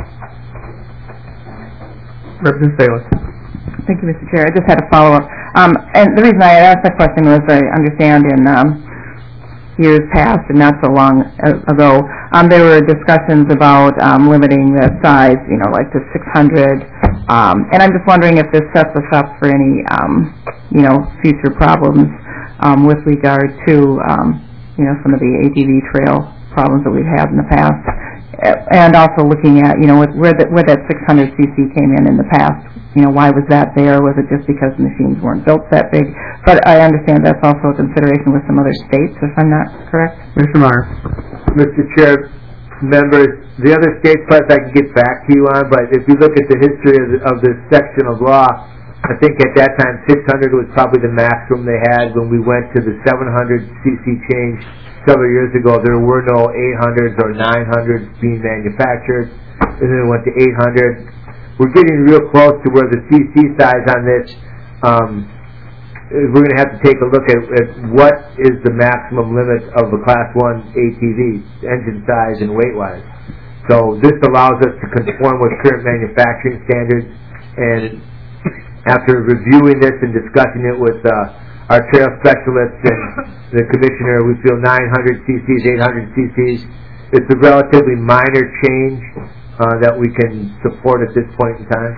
Representative Taylor. Thank you, Mister Chair. I just had a follow-up. Um, and the reason I asked that question was I understand in um, years past and not so long ago, um, there were discussions about um, limiting the size, you know, like to six hundred Um, and I'm just wondering if this sets us up for any, um, you know, future problems um, with regard to, um, you know, some of the A T V trail problems that we've had in the past. And also looking at, you know, where, the, where that six hundred c c came in in the past, you know, why was that there? Was it just because the machines weren't built that big? But I understand that's also a consideration with some other states, if I'm not correct. Mister Meyer. Mister Chair, members, the other state parts I can get back to you on, but if you look at the history of, the, of this section of law, I think at that time six hundred was probably the maximum they had. When we went to the seven hundred c c change several years ago, there were no eight hundreds or nine hundreds being manufactured, and then it went to eight hundred. We're getting real close to where the C C size on this, um, we're going to have to take a look at, at what is the maximum limit of a Class one A T V, engine size and weight-wise. So this allows us to conform with current manufacturing standards, and after reviewing this and discussing it with uh, our trail specialists and the commissioner, we feel nine hundred c c's, eight hundred c c's, it's a relatively minor change uh, that we can support at this point in time.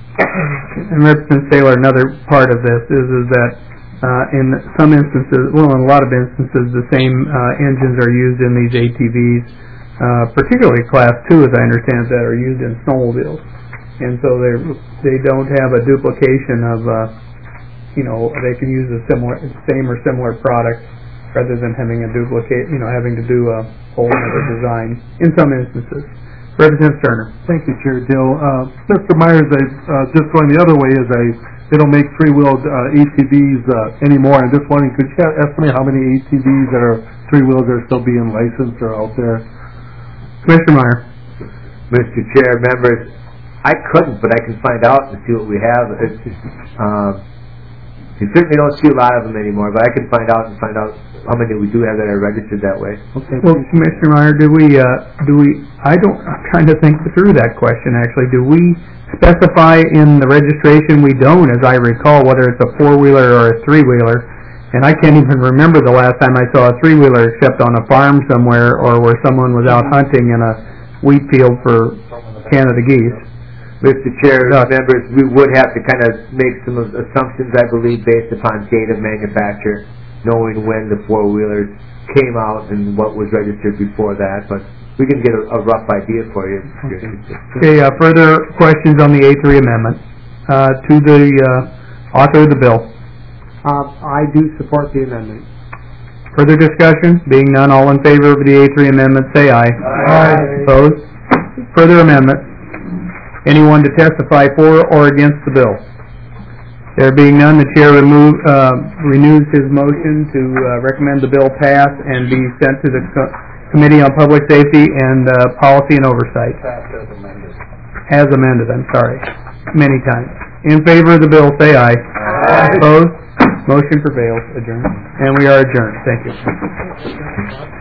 And Representative Saylor, another part of this is, is that uh, in some instances, well, in a lot of instances, the same uh, engines are used in these A T Vs, uh, particularly Class two, as I understand, that are used in snowmobiles. And so they they don't have a duplication of, uh, you know, they can use a similar, same or similar product rather than having a duplicate, you know, having to do a whole other design in some instances. Representative Turner. Thank you, Chair Dill. Uh, Mister Myers, I, uh, just going the other way is I, they don't make three-wheeled uh, A T Vs uh, anymore. I'm just wondering, could you estimate how many A T Vs that are three-wheeled are still being licensed or out there? Commissioner Meyer. Mister Chair, members, I couldn't, but I can find out and see what we have. It's, um, you certainly don't see a lot of them anymore, but I can find out and find out how many we do have that are registered that way. Okay. Well, Commissioner Meyer, do we, uh, do we, I don't, I'm trying to think through that question actually. Do we specify in the registration? We don't, as I recall, whether it's a four-wheeler or a three-wheeler. And I can't even remember the last time I saw a three-wheeler except on a farm somewhere or where someone was out hunting in a wheat field for Canada geese. Mister Chair, no. members, we would have to kind of make some assumptions, I believe, based upon date of manufacture, knowing when the four-wheelers came out and what was registered before that, but we can get a, a rough idea for you. Okay, okay uh, further questions on the A three amendment uh, to the uh, author of the bill? Uh, I do support the amendment. Further discussion? Being none, all in favor of the A three amendment, say aye. Aye. Opposed? Further amendment? Anyone to testify for or against the bill? There being none, the chair remove, uh, renews his motion to uh, recommend the bill pass and be sent to the co Committee on Public Safety and uh, Policy and Oversight. Pass as amended. As amended, I'm sorry. Many times. In favor of the bill, say aye. Aye. Opposed? Motion prevails. Adjourned. And we are adjourned. Thank you.